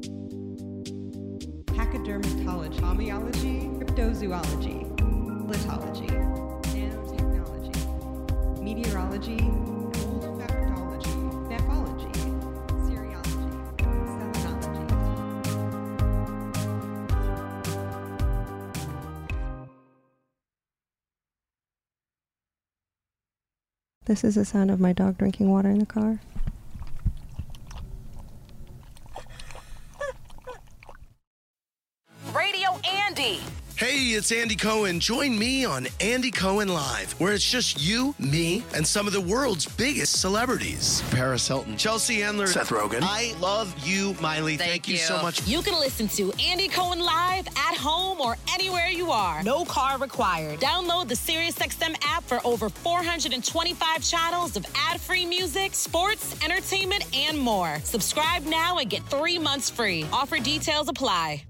S1: Pachydermatology, homeology, cryptozoology, litology, nanotechnology, meteorology, olfactology, nephology, serology, selenology. This is the sound of my dog drinking water in the car.
S5: Radio Andy.
S6: Hey, it's Andy Cohen. Join me on Andy Cohen Live, where it's just you, me, and some of the world's biggest celebrities. Paris Hilton, Chelsea Handler, Seth Rogen. I love you, Miley. Thank, Thank you. you so much.
S5: You can listen to Andy Cohen Live at home or anywhere you are. No car required. Download the SiriusXM app for over four hundred twenty-five channels of ad-free music, sports, entertainment, and more. Subscribe now and get three months free. Offer details apply.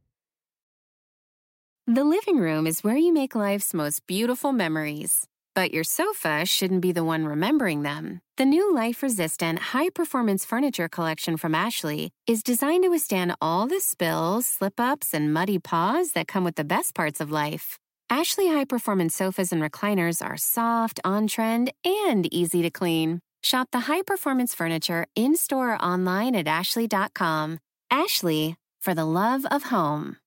S7: The living room is where you make life's most beautiful memories. But your sofa shouldn't be the one remembering them. The new life-resistant, high-performance furniture collection from Ashley is designed to withstand all the spills, slip-ups, and muddy paws that come with the best parts of life. Ashley high-performance sofas and recliners are soft, on-trend, and easy to clean. Shop the high-performance furniture in-store or online at ashley dot com. Ashley, for the love of home.